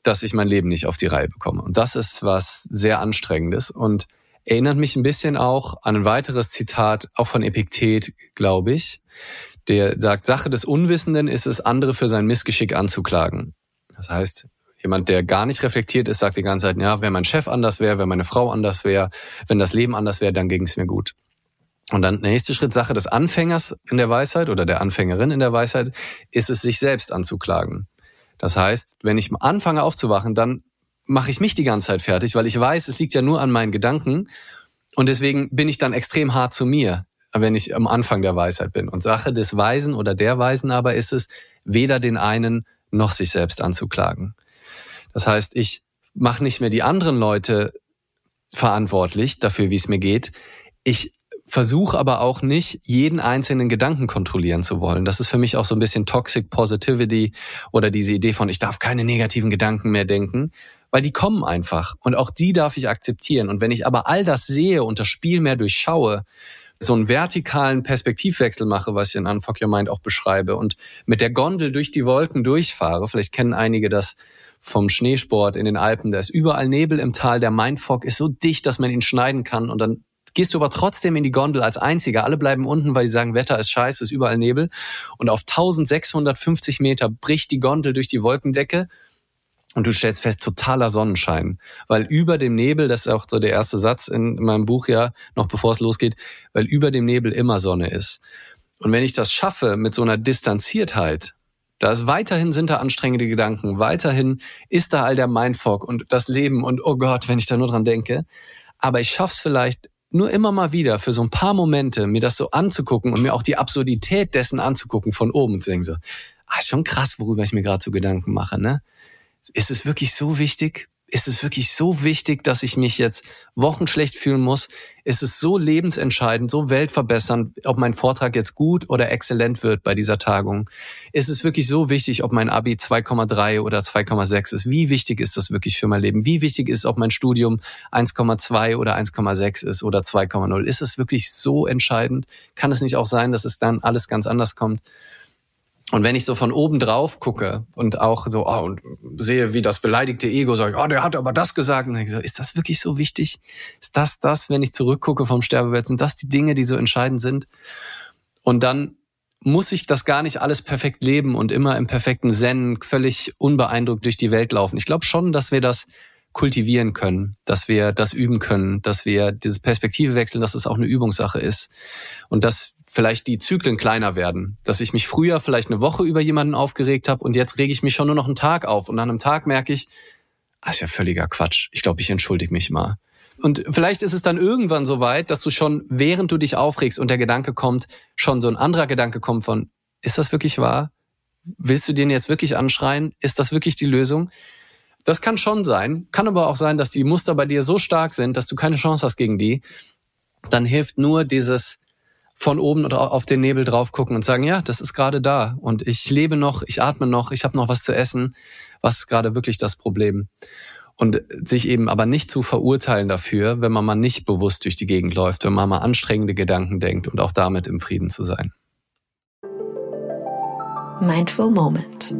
S3: dass ich mein Leben nicht auf die Reihe bekomme. Und das ist was sehr Anstrengendes und erinnert mich ein bisschen auch an ein weiteres Zitat, auch von Epiktet, glaube ich. Der sagt, Sache des Unwissenden ist es, andere für sein Missgeschick anzuklagen. Das heißt, jemand, der gar nicht reflektiert ist, sagt die ganze Zeit, ja, wenn mein Chef anders wäre, wenn meine Frau anders wäre, wenn das Leben anders wäre, dann ging es mir gut. Und dann der nächste Schritt, Sache des Anfängers in der Weisheit oder der Anfängerin in der Weisheit, ist es, sich selbst anzuklagen. Das heißt, wenn ich anfange aufzuwachen, dann mache ich mich die ganze Zeit fertig, weil ich weiß, es liegt ja nur an meinen Gedanken und deswegen bin ich dann extrem hart zu mir, wenn ich am Anfang der Weisheit bin. Und Sache des Weisen oder der Weisen aber ist es, weder den einen noch sich selbst anzuklagen. Das heißt, ich mache nicht mehr die anderen Leute verantwortlich dafür, wie es mir geht. Ich versuche aber auch nicht, jeden einzelnen Gedanken kontrollieren zu wollen. Das ist für mich auch so ein bisschen Toxic Positivity oder diese Idee von, ich darf keine negativen Gedanken mehr denken, weil die kommen einfach. Und auch die darf ich akzeptieren. Und wenn ich aber all das sehe und das Spiel mehr durchschaue, so einen vertikalen Perspektivwechsel mache, was ich in Unfuck Your Mind auch beschreibe, und mit der Gondel durch die Wolken durchfahre, vielleicht kennen einige das vom Schneesport in den Alpen, da ist überall Nebel im Tal, der Mindfog ist so dicht, dass man ihn schneiden kann und dann gehst du aber trotzdem in die Gondel als Einziger. Alle bleiben unten, weil die sagen, Wetter ist scheiße, ist überall Nebel. Und auf eintausendsechshundertfünfzig Meter bricht die Gondel durch die Wolkendecke und du stellst fest, totaler Sonnenschein. Weil über dem Nebel, das ist auch so der erste Satz in meinem Buch ja, noch bevor es losgeht, weil über dem Nebel immer Sonne ist. Und wenn ich das schaffe mit so einer Distanziertheit, da ist weiterhin sind da anstrengende Gedanken, weiterhin ist da all der Mindfog und das Leben und oh Gott, wenn ich da nur dran denke. Aber ich schaff's vielleicht nur immer mal wieder für so ein paar Momente, mir das so anzugucken und mir auch die Absurdität dessen anzugucken von oben und zu denken so, ah, ist schon krass, worüber ich mir gerade so Gedanken mache, ne? Ist es wirklich so wichtig? Ist es wirklich so wichtig, dass ich mich jetzt Wochen schlecht fühlen muss? Ist es so lebensentscheidend, so weltverbessernd, ob mein Vortrag jetzt gut oder exzellent wird bei dieser Tagung? Ist es wirklich so wichtig, ob mein Abi zwei Komma drei oder zwei Komma sechs ist? Wie wichtig ist das wirklich für mein Leben? Wie wichtig ist, ob mein Studium eins Komma zwei oder eins Komma sechs ist oder zwei Komma null? Ist es wirklich so entscheidend? Kann es nicht auch sein, dass es dann alles ganz anders kommt? Und wenn ich so von oben drauf gucke und auch so oh, und sehe, wie das beleidigte Ego sagt, oh, der hat aber das gesagt, und dann denke ich so, ist das wirklich so wichtig? Ist das das, wenn ich zurückgucke vom Sterbebett, sind das die Dinge, die so entscheidend sind? Und dann muss ich das gar nicht alles perfekt leben und immer im perfekten Zen, völlig unbeeindruckt durch die Welt laufen. Ich glaube schon, dass wir das kultivieren können, dass wir das üben können, dass wir dieses Perspektive wechseln, dass es auch eine Übungssache ist und dass vielleicht die Zyklen kleiner werden, dass ich mich früher vielleicht eine Woche über jemanden aufgeregt habe und jetzt rege ich mich schon nur noch einen Tag auf und an einem Tag merke ich, ah, ist ja völliger Quatsch, ich glaube, ich entschuldige mich mal. Und vielleicht ist es dann irgendwann so weit, dass du schon, während du dich aufregst und der Gedanke kommt, schon so ein anderer Gedanke kommt von, ist das wirklich wahr? Willst du den jetzt wirklich anschreien? Ist das wirklich die Lösung? Das kann schon sein, kann aber auch sein, dass die Muster bei dir so stark sind, dass du keine Chance hast gegen die. Dann hilft nur dieses von oben oder auf den Nebel drauf gucken und sagen, ja, das ist gerade da und ich lebe noch, ich atme noch, ich habe noch was zu essen. Was ist gerade wirklich das Problem? Und sich eben aber nicht zu verurteilen dafür, wenn man mal nicht bewusst durch die Gegend läuft, wenn man mal anstrengende Gedanken denkt und auch damit im Frieden zu sein.
S5: Mindful Moment.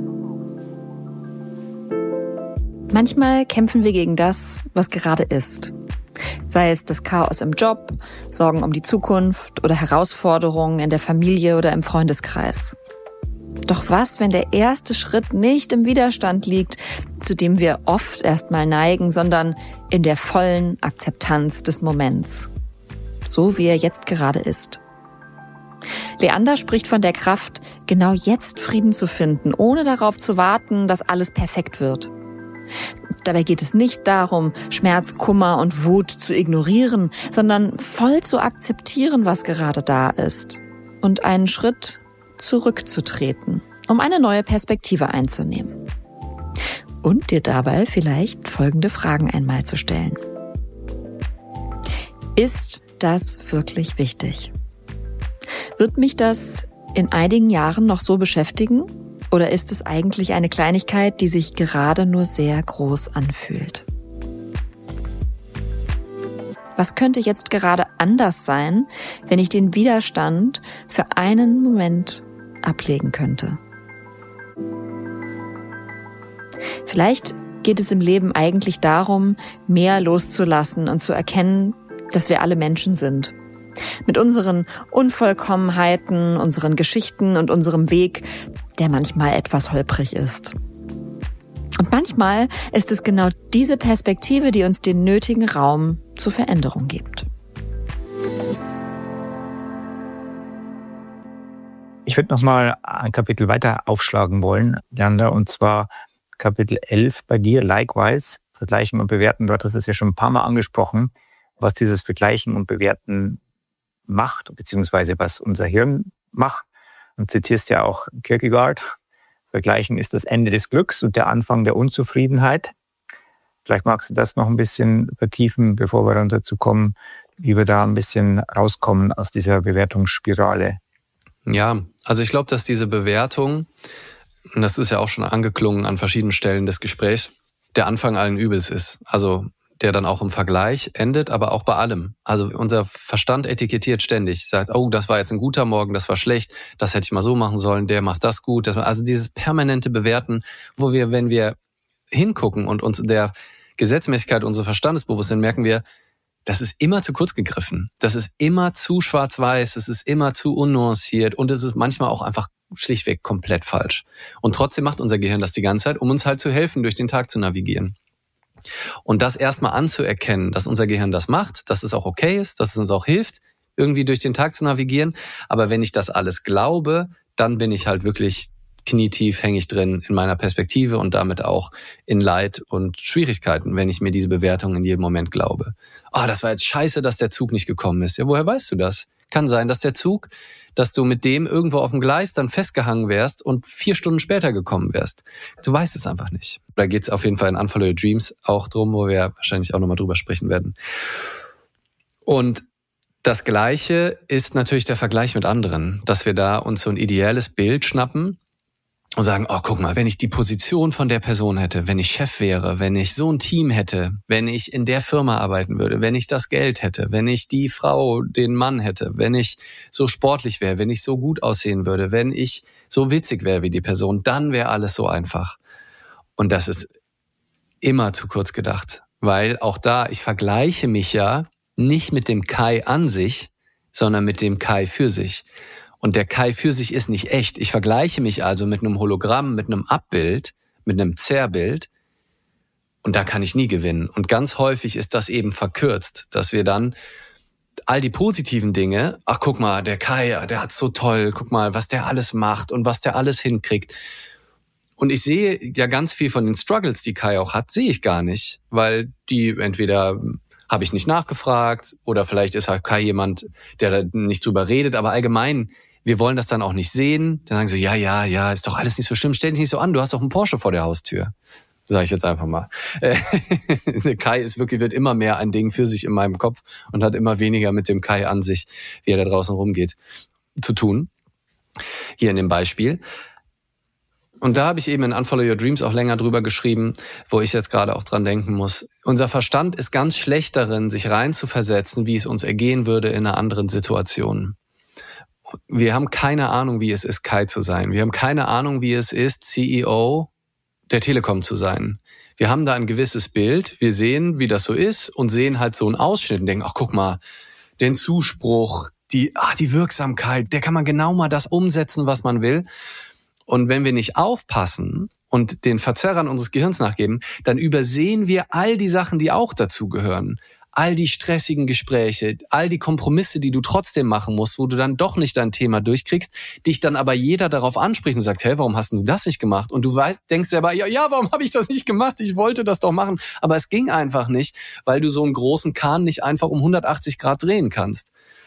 S6: Manchmal kämpfen wir gegen das, was gerade ist. Sei es das Chaos im Job, Sorgen um die Zukunft oder Herausforderungen in der Familie oder im Freundeskreis. Doch was, wenn der erste Schritt nicht im Widerstand liegt, zu dem wir oft erstmal neigen, sondern in der vollen Akzeptanz des Moments, so wie er jetzt gerade ist? Leander spricht von der Kraft, genau jetzt Frieden zu finden, ohne darauf zu warten, dass alles perfekt wird. Dabei geht es nicht darum, Schmerz, Kummer und Wut zu ignorieren, sondern voll zu akzeptieren, was gerade da ist und einen Schritt zurückzutreten, um eine neue Perspektive einzunehmen. Und dir dabei vielleicht folgende Fragen einmal zu stellen. Ist das wirklich wichtig? Wird mich das in einigen Jahren noch so beschäftigen? Oder ist es eigentlich eine Kleinigkeit, die sich gerade nur sehr groß anfühlt? Was könnte jetzt gerade anders sein, wenn ich den Widerstand für einen Moment ablegen könnte? Vielleicht geht es im Leben eigentlich darum, mehr loszulassen und zu erkennen, dass wir alle Menschen sind. Mit unseren Unvollkommenheiten, unseren Geschichten und unserem Weg, der manchmal etwas holprig ist. Und manchmal ist es genau diese Perspektive, die uns den nötigen Raum zur Veränderung gibt.
S4: Ich würde noch mal ein Kapitel weiter aufschlagen wollen, Leander, und zwar Kapitel elf bei dir, Likewise, Vergleichen und Bewerten. Dort hast du es ja schon ein paar Mal angesprochen, was dieses Vergleichen und Bewerten macht, beziehungsweise was unser Hirn macht. Und zitierst ja auch Kierkegaard. Vergleichen ist das Ende des Glücks und der Anfang der Unzufriedenheit. Vielleicht magst du das noch ein bisschen vertiefen, bevor wir dann dazu kommen, wie wir da ein bisschen rauskommen aus dieser Bewertungsspirale.
S3: Ja, also ich glaube, dass diese Bewertung, und das ist ja auch schon angeklungen an verschiedenen Stellen des Gesprächs, der Anfang allen Übels ist. Also der dann auch im Vergleich endet, aber auch bei allem. Also unser Verstand etikettiert ständig, sagt, oh, das war jetzt ein guter Morgen, das war schlecht, das hätte ich mal so machen sollen, der macht das gut. Das, also dieses permanente Bewerten, wo wir, wenn wir hingucken und uns der Gesetzmäßigkeit unseres Verstandesbewusstsein merken wir, das ist immer zu kurz gegriffen. Das ist immer zu schwarz-weiß, es ist immer zu unnuanciert und es ist manchmal auch einfach schlichtweg komplett falsch. Und trotzdem macht unser Gehirn das die ganze Zeit, um uns halt zu helfen, durch den Tag zu navigieren. Und das erstmal anzuerkennen, dass unser Gehirn das macht, dass es auch okay ist, dass es uns auch hilft, irgendwie durch den Tag zu navigieren. Aber wenn ich das alles glaube, dann bin ich halt wirklich knietief hängig drin in meiner Perspektive und damit auch in Leid und Schwierigkeiten, wenn ich mir diese Bewertung in jedem Moment glaube. Ah, oh, das war jetzt scheiße, dass der Zug nicht gekommen ist. Ja, woher weißt du das? Kann sein, dass der Zug, dass du mit dem irgendwo auf dem Gleis dann festgehangen wärst und vier Stunden später gekommen wärst. Du weißt es einfach nicht. Da geht es auf jeden Fall in Unfollow Your Dreams auch drum, wo wir wahrscheinlich auch nochmal drüber sprechen werden. Und das Gleiche ist natürlich der Vergleich mit anderen, dass wir da uns so ein ideales Bild schnappen und sagen, oh, guck mal, wenn ich die Position von der Person hätte, wenn ich Chef wäre, wenn ich so ein Team hätte, wenn ich in der Firma arbeiten würde, wenn ich das Geld hätte, wenn ich die Frau, den Mann hätte, wenn ich so sportlich wäre, wenn ich so gut aussehen würde, wenn ich so witzig wäre wie die Person, dann wäre alles so einfach. Und das ist immer zu kurz gedacht, weil auch da, ich vergleiche mich ja nicht mit dem Kai an sich, sondern mit dem Kai für sich. Und der Kai für sich ist nicht echt. Ich vergleiche mich also mit einem Hologramm, mit einem Abbild, mit einem Zerrbild. Und da kann ich nie gewinnen. Und ganz häufig ist das eben verkürzt, dass wir dann all die positiven Dinge, ach guck mal, der Kai, der hat's so toll, guck mal, was der alles macht und was der alles hinkriegt. Und ich sehe ja ganz viel von den Struggles, die Kai auch hat, sehe ich gar nicht, weil die entweder habe ich nicht nachgefragt oder vielleicht ist halt Kai jemand, der da nicht drüber redet, aber allgemein, wir wollen das dann auch nicht sehen. Dann sagen sie so, ja, ja, ja, ist doch alles nicht so schlimm, stell dich nicht so an, du hast doch einen Porsche vor der Haustür. Sage ich jetzt einfach mal. Kai ist wirklich, wird immer mehr ein Ding für sich in meinem Kopf und hat immer weniger mit dem Kai an sich, wie er da draußen rumgeht, zu tun. Hier in dem Beispiel. Und da habe ich eben in Unfollow Your Dreams auch länger drüber geschrieben, wo ich jetzt gerade auch dran denken muss. Unser Verstand ist ganz schlecht darin, sich reinzuversetzen, wie es uns ergehen würde in einer anderen Situation. Wir haben keine Ahnung, wie es ist, Kai zu sein. Wir haben keine Ahnung, wie es ist, C E O der Telekom zu sein. Wir haben da ein gewisses Bild, wir sehen, wie das so ist und sehen halt so einen Ausschnitt und denken, ach guck mal, den Zuspruch, die, ach, die Wirksamkeit, der kann man genau mal das umsetzen, was man will. Und wenn wir nicht aufpassen und den Verzerrern unseres Gehirns nachgeben, dann übersehen wir all die Sachen, die auch dazugehören. All die stressigen Gespräche, all die Kompromisse, die du trotzdem machen musst, wo du dann doch nicht dein Thema durchkriegst, dich dann aber jeder darauf anspricht und sagt, hey, warum hast du das nicht gemacht? Und du weißt, denkst selber, ja, ja, warum habe ich das nicht gemacht? Ich wollte das doch machen, aber es ging einfach nicht, weil du so einen großen Kahn nicht einfach um hundertachtzig Grad drehen kannst.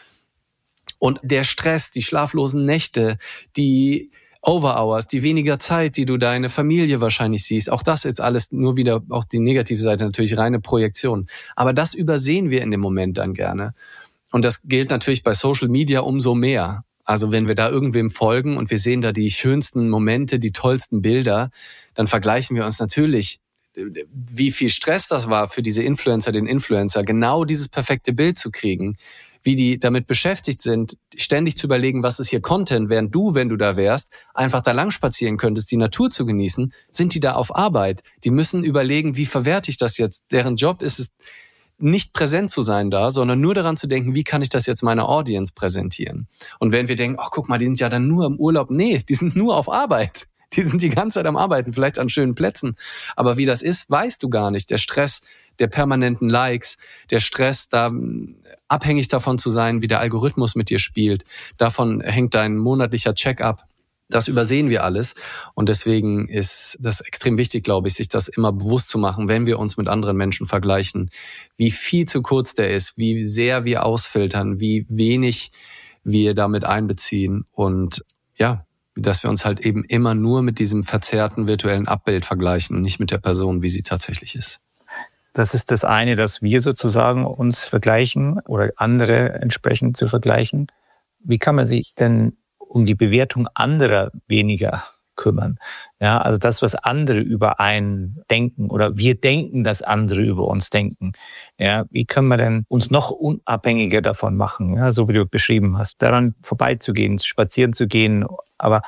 S3: Und der Stress, die schlaflosen Nächte, die Overhours, die weniger Zeit, die du deine Familie wahrscheinlich siehst. Auch das ist alles nur wieder, auch die negative Seite natürlich reine Projektion. Aber das übersehen wir in dem Moment dann gerne. Und das gilt natürlich bei Social Media umso mehr. Also wenn wir da irgendwem folgen und wir sehen da die schönsten Momente, die tollsten Bilder, dann vergleichen wir uns natürlich, wie viel Stress das war für diese Influencer, den Influencer, genau dieses perfekte Bild zu kriegen. wie die damit beschäftigt sind, ständig zu überlegen, was ist hier Content, während du, wenn du da wärst, einfach da lang spazieren könntest, die Natur zu genießen, sind die da auf Arbeit. Die müssen überlegen, wie verwerte ich das jetzt? Deren Job ist es, nicht präsent zu sein da, sondern nur daran zu denken, wie kann ich das jetzt meiner Audience präsentieren? Und wenn wir denken, ach guck mal, die sind ja dann nur im Urlaub. Nee, die sind nur auf Arbeit. Die sind die ganze Zeit am Arbeiten, vielleicht an schönen Plätzen. Aber wie das ist, weißt du gar nicht. Der Stress der permanenten Likes, der Stress, da abhängig davon zu sein, wie der Algorithmus mit dir spielt. Davon hängt dein monatlicher Check-up. Das übersehen wir alles. Und deswegen ist das extrem wichtig, glaube ich, sich das immer bewusst zu machen, wenn wir uns mit anderen Menschen vergleichen, wie viel zu kurz der ist, wie sehr wir ausfiltern, wie wenig wir damit einbeziehen und ja, dass wir uns halt eben immer nur mit diesem verzerrten virtuellen Abbild vergleichen, nicht mit der Person, wie sie tatsächlich ist.
S4: Das ist das eine, dass wir sozusagen uns vergleichen oder andere entsprechend zu vergleichen. Wie kann man sich denn um die Bewertung anderer weniger kümmern? Ja, also das, was andere über einen denken oder wir denken, dass andere über uns denken. Ja, wie können wir denn uns noch unabhängiger davon machen? Ja, so wie du beschrieben hast, daran vorbeizugehen, spazieren zu gehen. Aber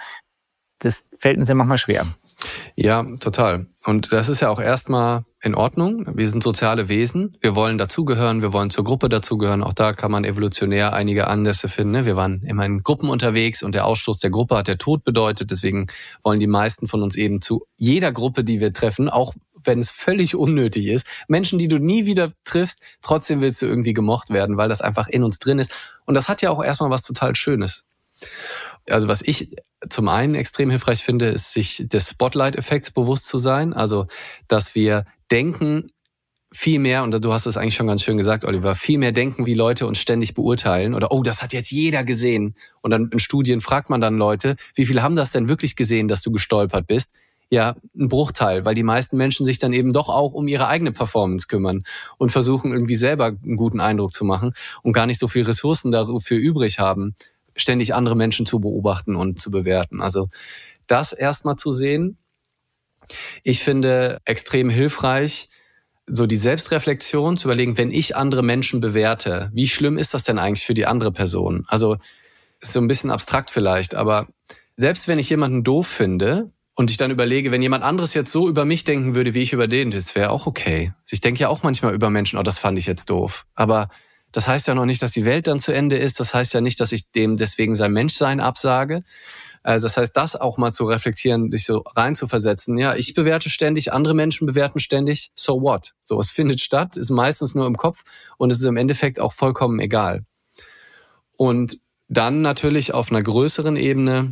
S4: das fällt uns ja manchmal schwer.
S3: Ja, total. Und das ist ja auch erstmal in Ordnung. Wir sind soziale Wesen. Wir wollen dazugehören. Wir wollen zur Gruppe dazugehören. Auch da kann man evolutionär einige Anlässe finden. Wir waren immer in Gruppen unterwegs und der Ausschluss der Gruppe hat der Tod bedeutet. Deswegen wollen die meisten von uns eben zu jeder Gruppe, die wir treffen, auch wenn es völlig unnötig ist, Menschen, die du nie wieder triffst, trotzdem willst du irgendwie gemocht werden, weil das einfach in uns drin ist. Und das hat ja auch erstmal was total Schönes. Also was ich zum einen extrem hilfreich finde, ist, sich des Spotlight-Effekts bewusst zu sein. Also, dass wir denken viel mehr, und du hast es eigentlich schon ganz schön gesagt, Oliver, viel mehr denken, wie Leute uns ständig beurteilen. Oder, oh, das hat jetzt jeder gesehen. Und dann in Studien fragt man dann Leute, wie viele haben das denn wirklich gesehen, dass du gestolpert bist? Ja, ein Bruchteil, weil die meisten Menschen sich dann eben doch auch um ihre eigene Performance kümmern und versuchen irgendwie selber einen guten Eindruck zu machen und gar nicht so viel Ressourcen dafür übrig haben, ständig andere Menschen zu beobachten und zu bewerten. Also das erstmal zu sehen. Ich finde extrem hilfreich, so die Selbstreflexion zu überlegen, wenn ich andere Menschen bewerte, wie schlimm ist das denn eigentlich für die andere Person? Also ist so ein bisschen abstrakt vielleicht, aber selbst wenn ich jemanden doof finde und ich dann überlege, wenn jemand anderes jetzt so über mich denken würde, wie ich über den, das wäre auch okay. Ich denke ja auch manchmal über Menschen, oh, das fand ich jetzt doof. Aber das heißt ja noch nicht, dass die Welt dann zu Ende ist. Das heißt ja nicht, dass ich dem deswegen sein Menschsein absage. Also das heißt, das auch mal zu reflektieren, sich so reinzuversetzen. Ja, ich bewerte ständig, andere Menschen bewerten ständig. So what? So, es findet statt, ist meistens nur im Kopf und es ist im Endeffekt auch vollkommen egal. Und dann natürlich auf einer größeren Ebene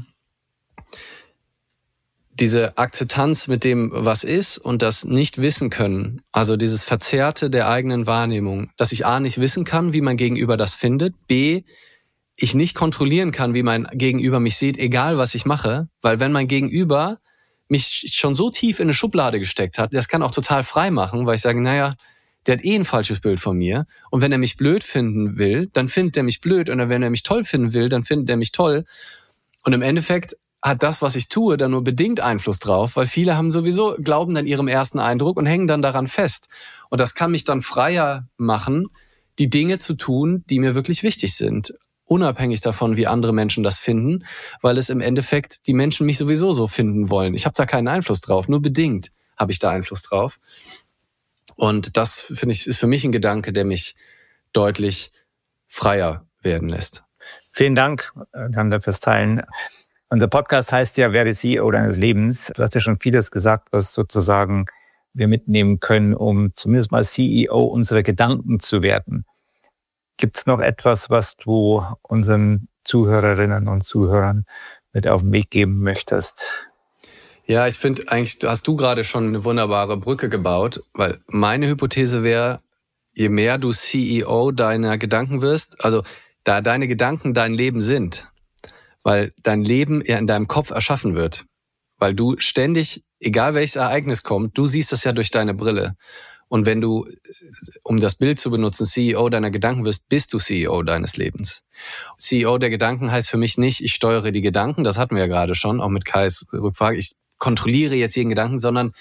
S3: diese Akzeptanz mit dem, was ist und das nicht wissen können, also dieses Verzerrte der eigenen Wahrnehmung, dass ich A, nicht wissen kann, wie mein Gegenüber das findet, B, ich nicht kontrollieren kann, wie mein Gegenüber mich sieht, egal was ich mache, weil wenn mein Gegenüber mich schon so tief in eine Schublade gesteckt hat, das kann auch total frei machen, weil ich sage, naja, der hat eh ein falsches Bild von mir und wenn er mich blöd finden will, dann findet er mich blöd und wenn er mich toll finden will, dann findet er mich toll und im Endeffekt hat das, was ich tue, dann nur bedingt Einfluss drauf, weil viele haben sowieso, glauben dann ihrem ersten Eindruck und hängen dann daran fest. Und das kann mich dann freier machen, die Dinge zu tun, die mir wirklich wichtig sind. Unabhängig davon, wie andere Menschen das finden, weil es im Endeffekt die Menschen mich sowieso so finden wollen. Ich habe da keinen Einfluss drauf, nur bedingt habe ich da Einfluss drauf. Und das, finde ich, ist für mich ein Gedanke, der mich deutlich freier werden lässt.
S4: Vielen Dank, Alexander, fürs Teilen. Unser Podcast heißt ja, werde C E O deines Lebens. Du hast ja schon vieles gesagt, was sozusagen wir mitnehmen können, um zumindest mal C E O unserer Gedanken zu werden. Gibt es noch etwas, was du unseren Zuhörerinnen und Zuhörern mit auf den Weg geben möchtest?
S3: Ja, ich finde eigentlich, hast du gerade schon eine wunderbare Brücke gebaut, weil meine Hypothese wäre, je mehr du C E O deiner Gedanken wirst, also da deine Gedanken dein Leben sind, weil dein Leben ja in deinem Kopf erschaffen wird. Weil du ständig, egal welches Ereignis kommt, du siehst das ja durch deine Brille. Und wenn du, um das Bild zu benutzen, C E O deiner Gedanken wirst, bist du C E O deines Lebens. C E O der Gedanken heißt für mich nicht, ich steuere die Gedanken, das hatten wir ja gerade schon, auch mit Kais Rückfrage, ich kontrolliere jetzt jeden Gedanken, sondern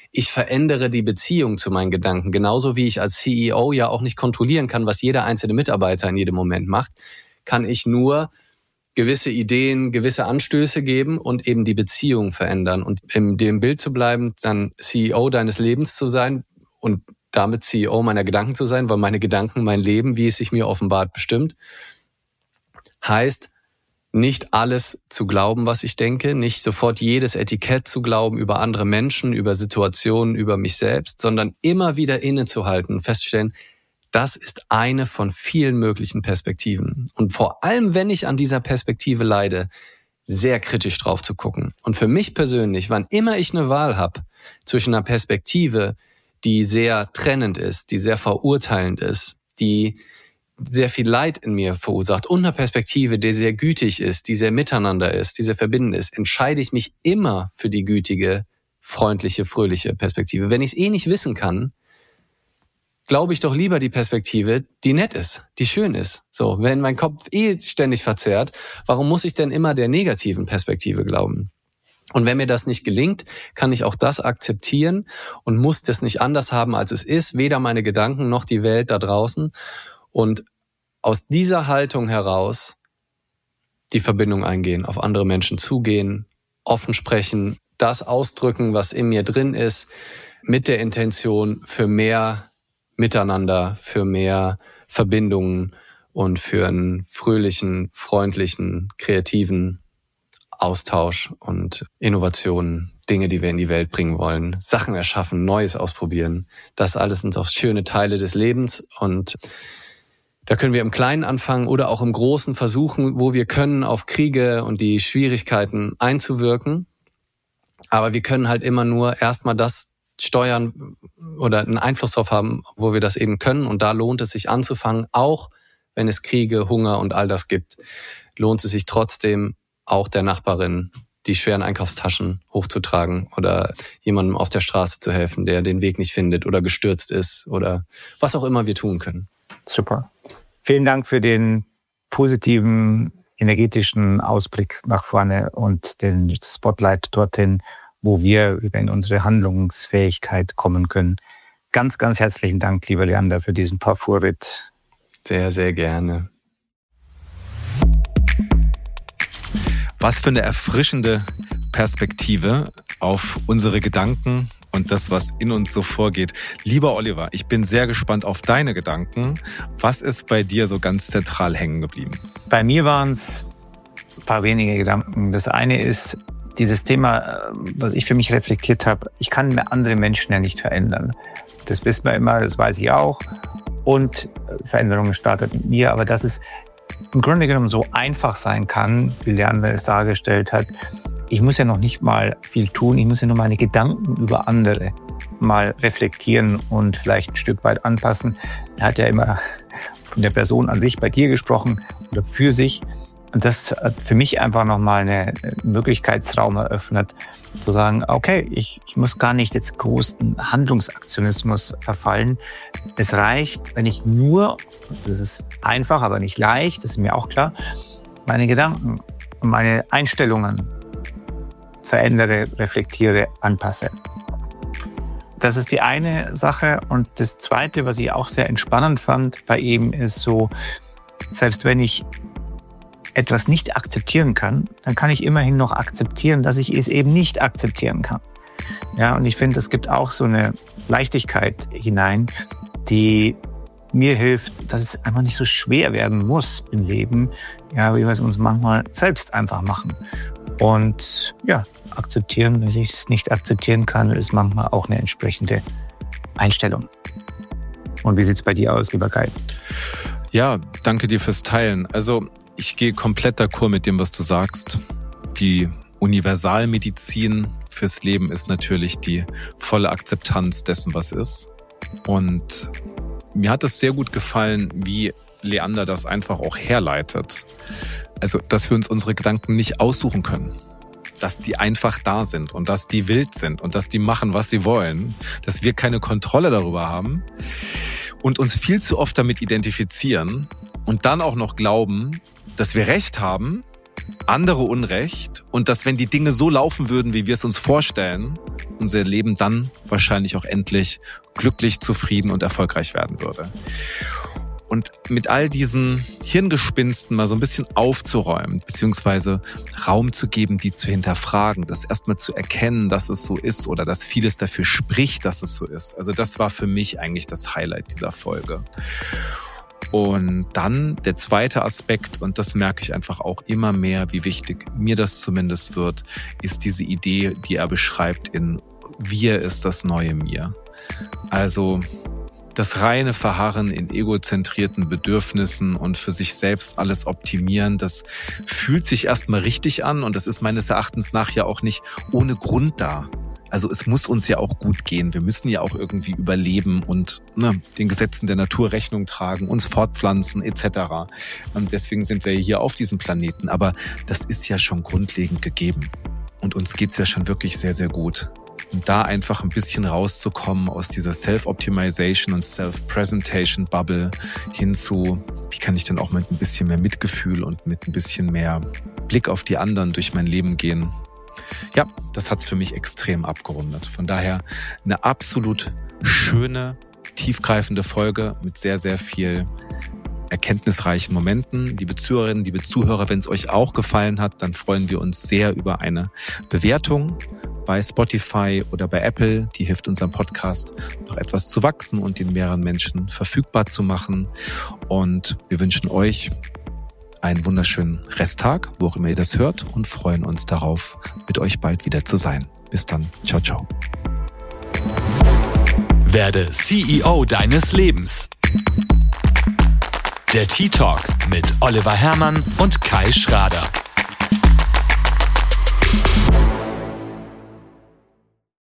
S3: ich verändere die Beziehung zu meinen Gedanken. Genauso wie ich als C E O ja auch nicht kontrollieren kann, was jeder einzelne Mitarbeiter in jedem Moment macht, kann ich nur gewisse Ideen, gewisse Anstöße geben und eben die Beziehung verändern. Und in dem Bild zu bleiben, dann C E O deines Lebens zu sein und damit C E O meiner Gedanken zu sein, weil meine Gedanken mein Leben, wie es sich mir offenbart, bestimmt, heißt, nicht alles zu glauben, was ich denke, nicht sofort jedes Etikett zu glauben über andere Menschen, über Situationen, über mich selbst, sondern immer wieder innezuhalten und festzustellen, das ist eine von vielen möglichen Perspektiven. Und vor allem, wenn ich an dieser Perspektive leide, sehr kritisch drauf zu gucken. Und für mich persönlich, wann immer ich eine Wahl habe zwischen einer Perspektive, die sehr trennend ist, die sehr verurteilend ist, die sehr viel Leid in mir verursacht und eine Perspektive, die sehr gütig ist, die sehr miteinander ist, die sehr verbindend ist, entscheide ich mich immer für die gütige, freundliche, fröhliche Perspektive. Wenn ich es eh nicht wissen kann, glaube ich doch lieber die Perspektive, die nett ist, die schön ist. So, wenn mein Kopf eh ständig verzerrt, warum muss ich denn immer der negativen Perspektive glauben? Und wenn mir das nicht gelingt, kann ich auch das akzeptieren und muss das nicht anders haben, als es ist, weder meine Gedanken noch die Welt da draußen. Und aus dieser Haltung heraus die Verbindung eingehen, auf andere Menschen zugehen, offen sprechen, das ausdrücken, was in mir drin ist, mit der Intention für mehr Miteinander, für mehr Verbindungen und für einen fröhlichen, freundlichen, kreativen Austausch und Innovationen, Dinge, die wir in die Welt bringen wollen, Sachen erschaffen, Neues ausprobieren. Das alles sind auch schöne Teile des Lebens und da können wir im Kleinen anfangen oder auch im Großen versuchen, wo wir können, auf Kriege und die Schwierigkeiten einzuwirken. Aber wir können halt immer nur erstmal das steuern oder einen Einfluss drauf haben, wo wir das eben können. Und da lohnt es sich anzufangen, auch wenn es Kriege, Hunger und all das gibt, lohnt es sich trotzdem auch der Nachbarin die schweren Einkaufstaschen hochzutragen oder jemandem auf der Straße zu helfen, der den Weg nicht findet oder gestürzt ist oder was auch immer wir tun können.
S4: Super. Vielen Dank für den positiven, energetischen Ausblick nach vorne und den Spotlight dorthin, wo wir in unsere Handlungsfähigkeit kommen können. Ganz, ganz herzlichen Dank, lieber Leander, für diesen Parfumritt.
S3: Sehr, sehr gerne.
S2: Was für eine erfrischende Perspektive auf unsere Gedanken und das, was in uns so vorgeht. Lieber Oliver, ich bin sehr gespannt auf deine Gedanken. Was ist bei dir so ganz zentral hängen geblieben?
S4: Bei mir waren es ein paar wenige Gedanken. Das eine ist dieses Thema, was ich für mich reflektiert habe. Ich kann mehr andere Menschen ja nicht verändern. Das wissen wir immer, das weiß ich auch. Und Veränderung startet mit mir. Aber dass es im Grunde genommen so einfach sein kann, wie Leander es dargestellt hat. Ich muss ja noch nicht mal viel tun. Ich muss ja nur meine Gedanken über andere mal reflektieren und vielleicht ein Stück weit anpassen. Er hat ja immer von der Person an sich bei dir gesprochen oder für sich. Und das hat für mich einfach nochmal einen Möglichkeitsraum eröffnet, zu sagen, okay, ich, ich muss gar nicht jetzt großen Handlungsaktionismus verfallen. Es reicht, wenn ich nur, das ist einfach, aber nicht leicht, das ist mir auch klar, meine Gedanken und meine Einstellungen verändere, reflektiere, anpasse. Das ist die eine Sache. Und das Zweite, was ich auch sehr entspannend fand bei ihm, ist so, selbst wenn ich etwas nicht akzeptieren kann, dann kann ich immerhin noch akzeptieren, dass ich es eben nicht akzeptieren kann. Ja, und ich finde, es gibt auch so eine Leichtigkeit hinein, die mir hilft, dass es einfach nicht so schwer werden muss im Leben, ja, wie wir es uns manchmal selbst einfach machen. Und ja, akzeptieren, wenn ich es nicht akzeptieren kann, ist manchmal auch eine entsprechende Einstellung. Und wie sieht's bei dir aus, lieber Kai?
S2: Ja, danke dir fürs Teilen. Also ich gehe komplett d'accord mit dem, was du sagst. Die Universalmedizin fürs Leben ist natürlich die volle Akzeptanz dessen, was ist. Und mir hat es sehr gut gefallen, wie Leander das einfach auch herleitet. Also, dass wir uns unsere Gedanken nicht aussuchen können. Dass die einfach da sind und dass die wild sind und dass die machen, was sie wollen. Dass wir keine Kontrolle darüber haben und uns viel zu oft damit identifizieren und dann auch noch glauben, dass wir Recht haben, andere Unrecht und dass, wenn die Dinge so laufen würden, wie wir es uns vorstellen, unser Leben dann wahrscheinlich auch endlich glücklich, zufrieden und erfolgreich werden würde. Und mit all diesen Hirngespinsten mal so ein bisschen aufzuräumen, beziehungsweise Raum zu geben, die zu hinterfragen, das erstmal zu erkennen, dass es so ist oder dass vieles dafür spricht, dass es so ist. Also das war für mich eigentlich das Highlight dieser Folge. Und dann der zweite Aspekt, und das merke ich einfach auch immer mehr, wie wichtig mir das zumindest wird, ist diese Idee, die er beschreibt in Wir ist das neue Mir. Also das reine Verharren in egozentrierten Bedürfnissen und für sich selbst alles optimieren, das fühlt sich erstmal richtig an und das ist meines Erachtens nach ja auch nicht ohne Grund da. Also es muss uns ja auch gut gehen. Wir müssen ja auch irgendwie überleben und ne, den Gesetzen der Natur Rechnung tragen, uns fortpflanzen et cetera. Und deswegen sind wir hier auf diesem Planeten. Aber das ist ja schon grundlegend gegeben. Und uns geht's ja schon wirklich sehr, sehr gut. Und da einfach ein bisschen rauszukommen aus dieser Self-Optimization und Self-Presentation-Bubble hin zu, wie kann ich denn auch mit ein bisschen mehr Mitgefühl und mit ein bisschen mehr Blick auf die anderen durch mein Leben gehen. Ja, das hat's für mich extrem abgerundet. Von daher eine absolut schöne, tiefgreifende Folge mit sehr, sehr viel erkenntnisreichen Momenten. Liebe Zuhörerinnen, liebe Zuhörer, wenn es euch auch gefallen hat, dann freuen wir uns sehr über eine Bewertung bei Spotify oder bei Apple. Die hilft unserem Podcast noch etwas zu wachsen und den mehreren Menschen verfügbar zu machen. Und wir wünschen euch einen wunderschönen Resttag, wo auch immer ihr das hört, und freuen uns darauf, mit euch bald wieder zu sein. Bis dann. Ciao, ciao.
S1: Werde C E O deines Lebens. Der Tea Talk mit Oliver Hermann und Kai Schrader.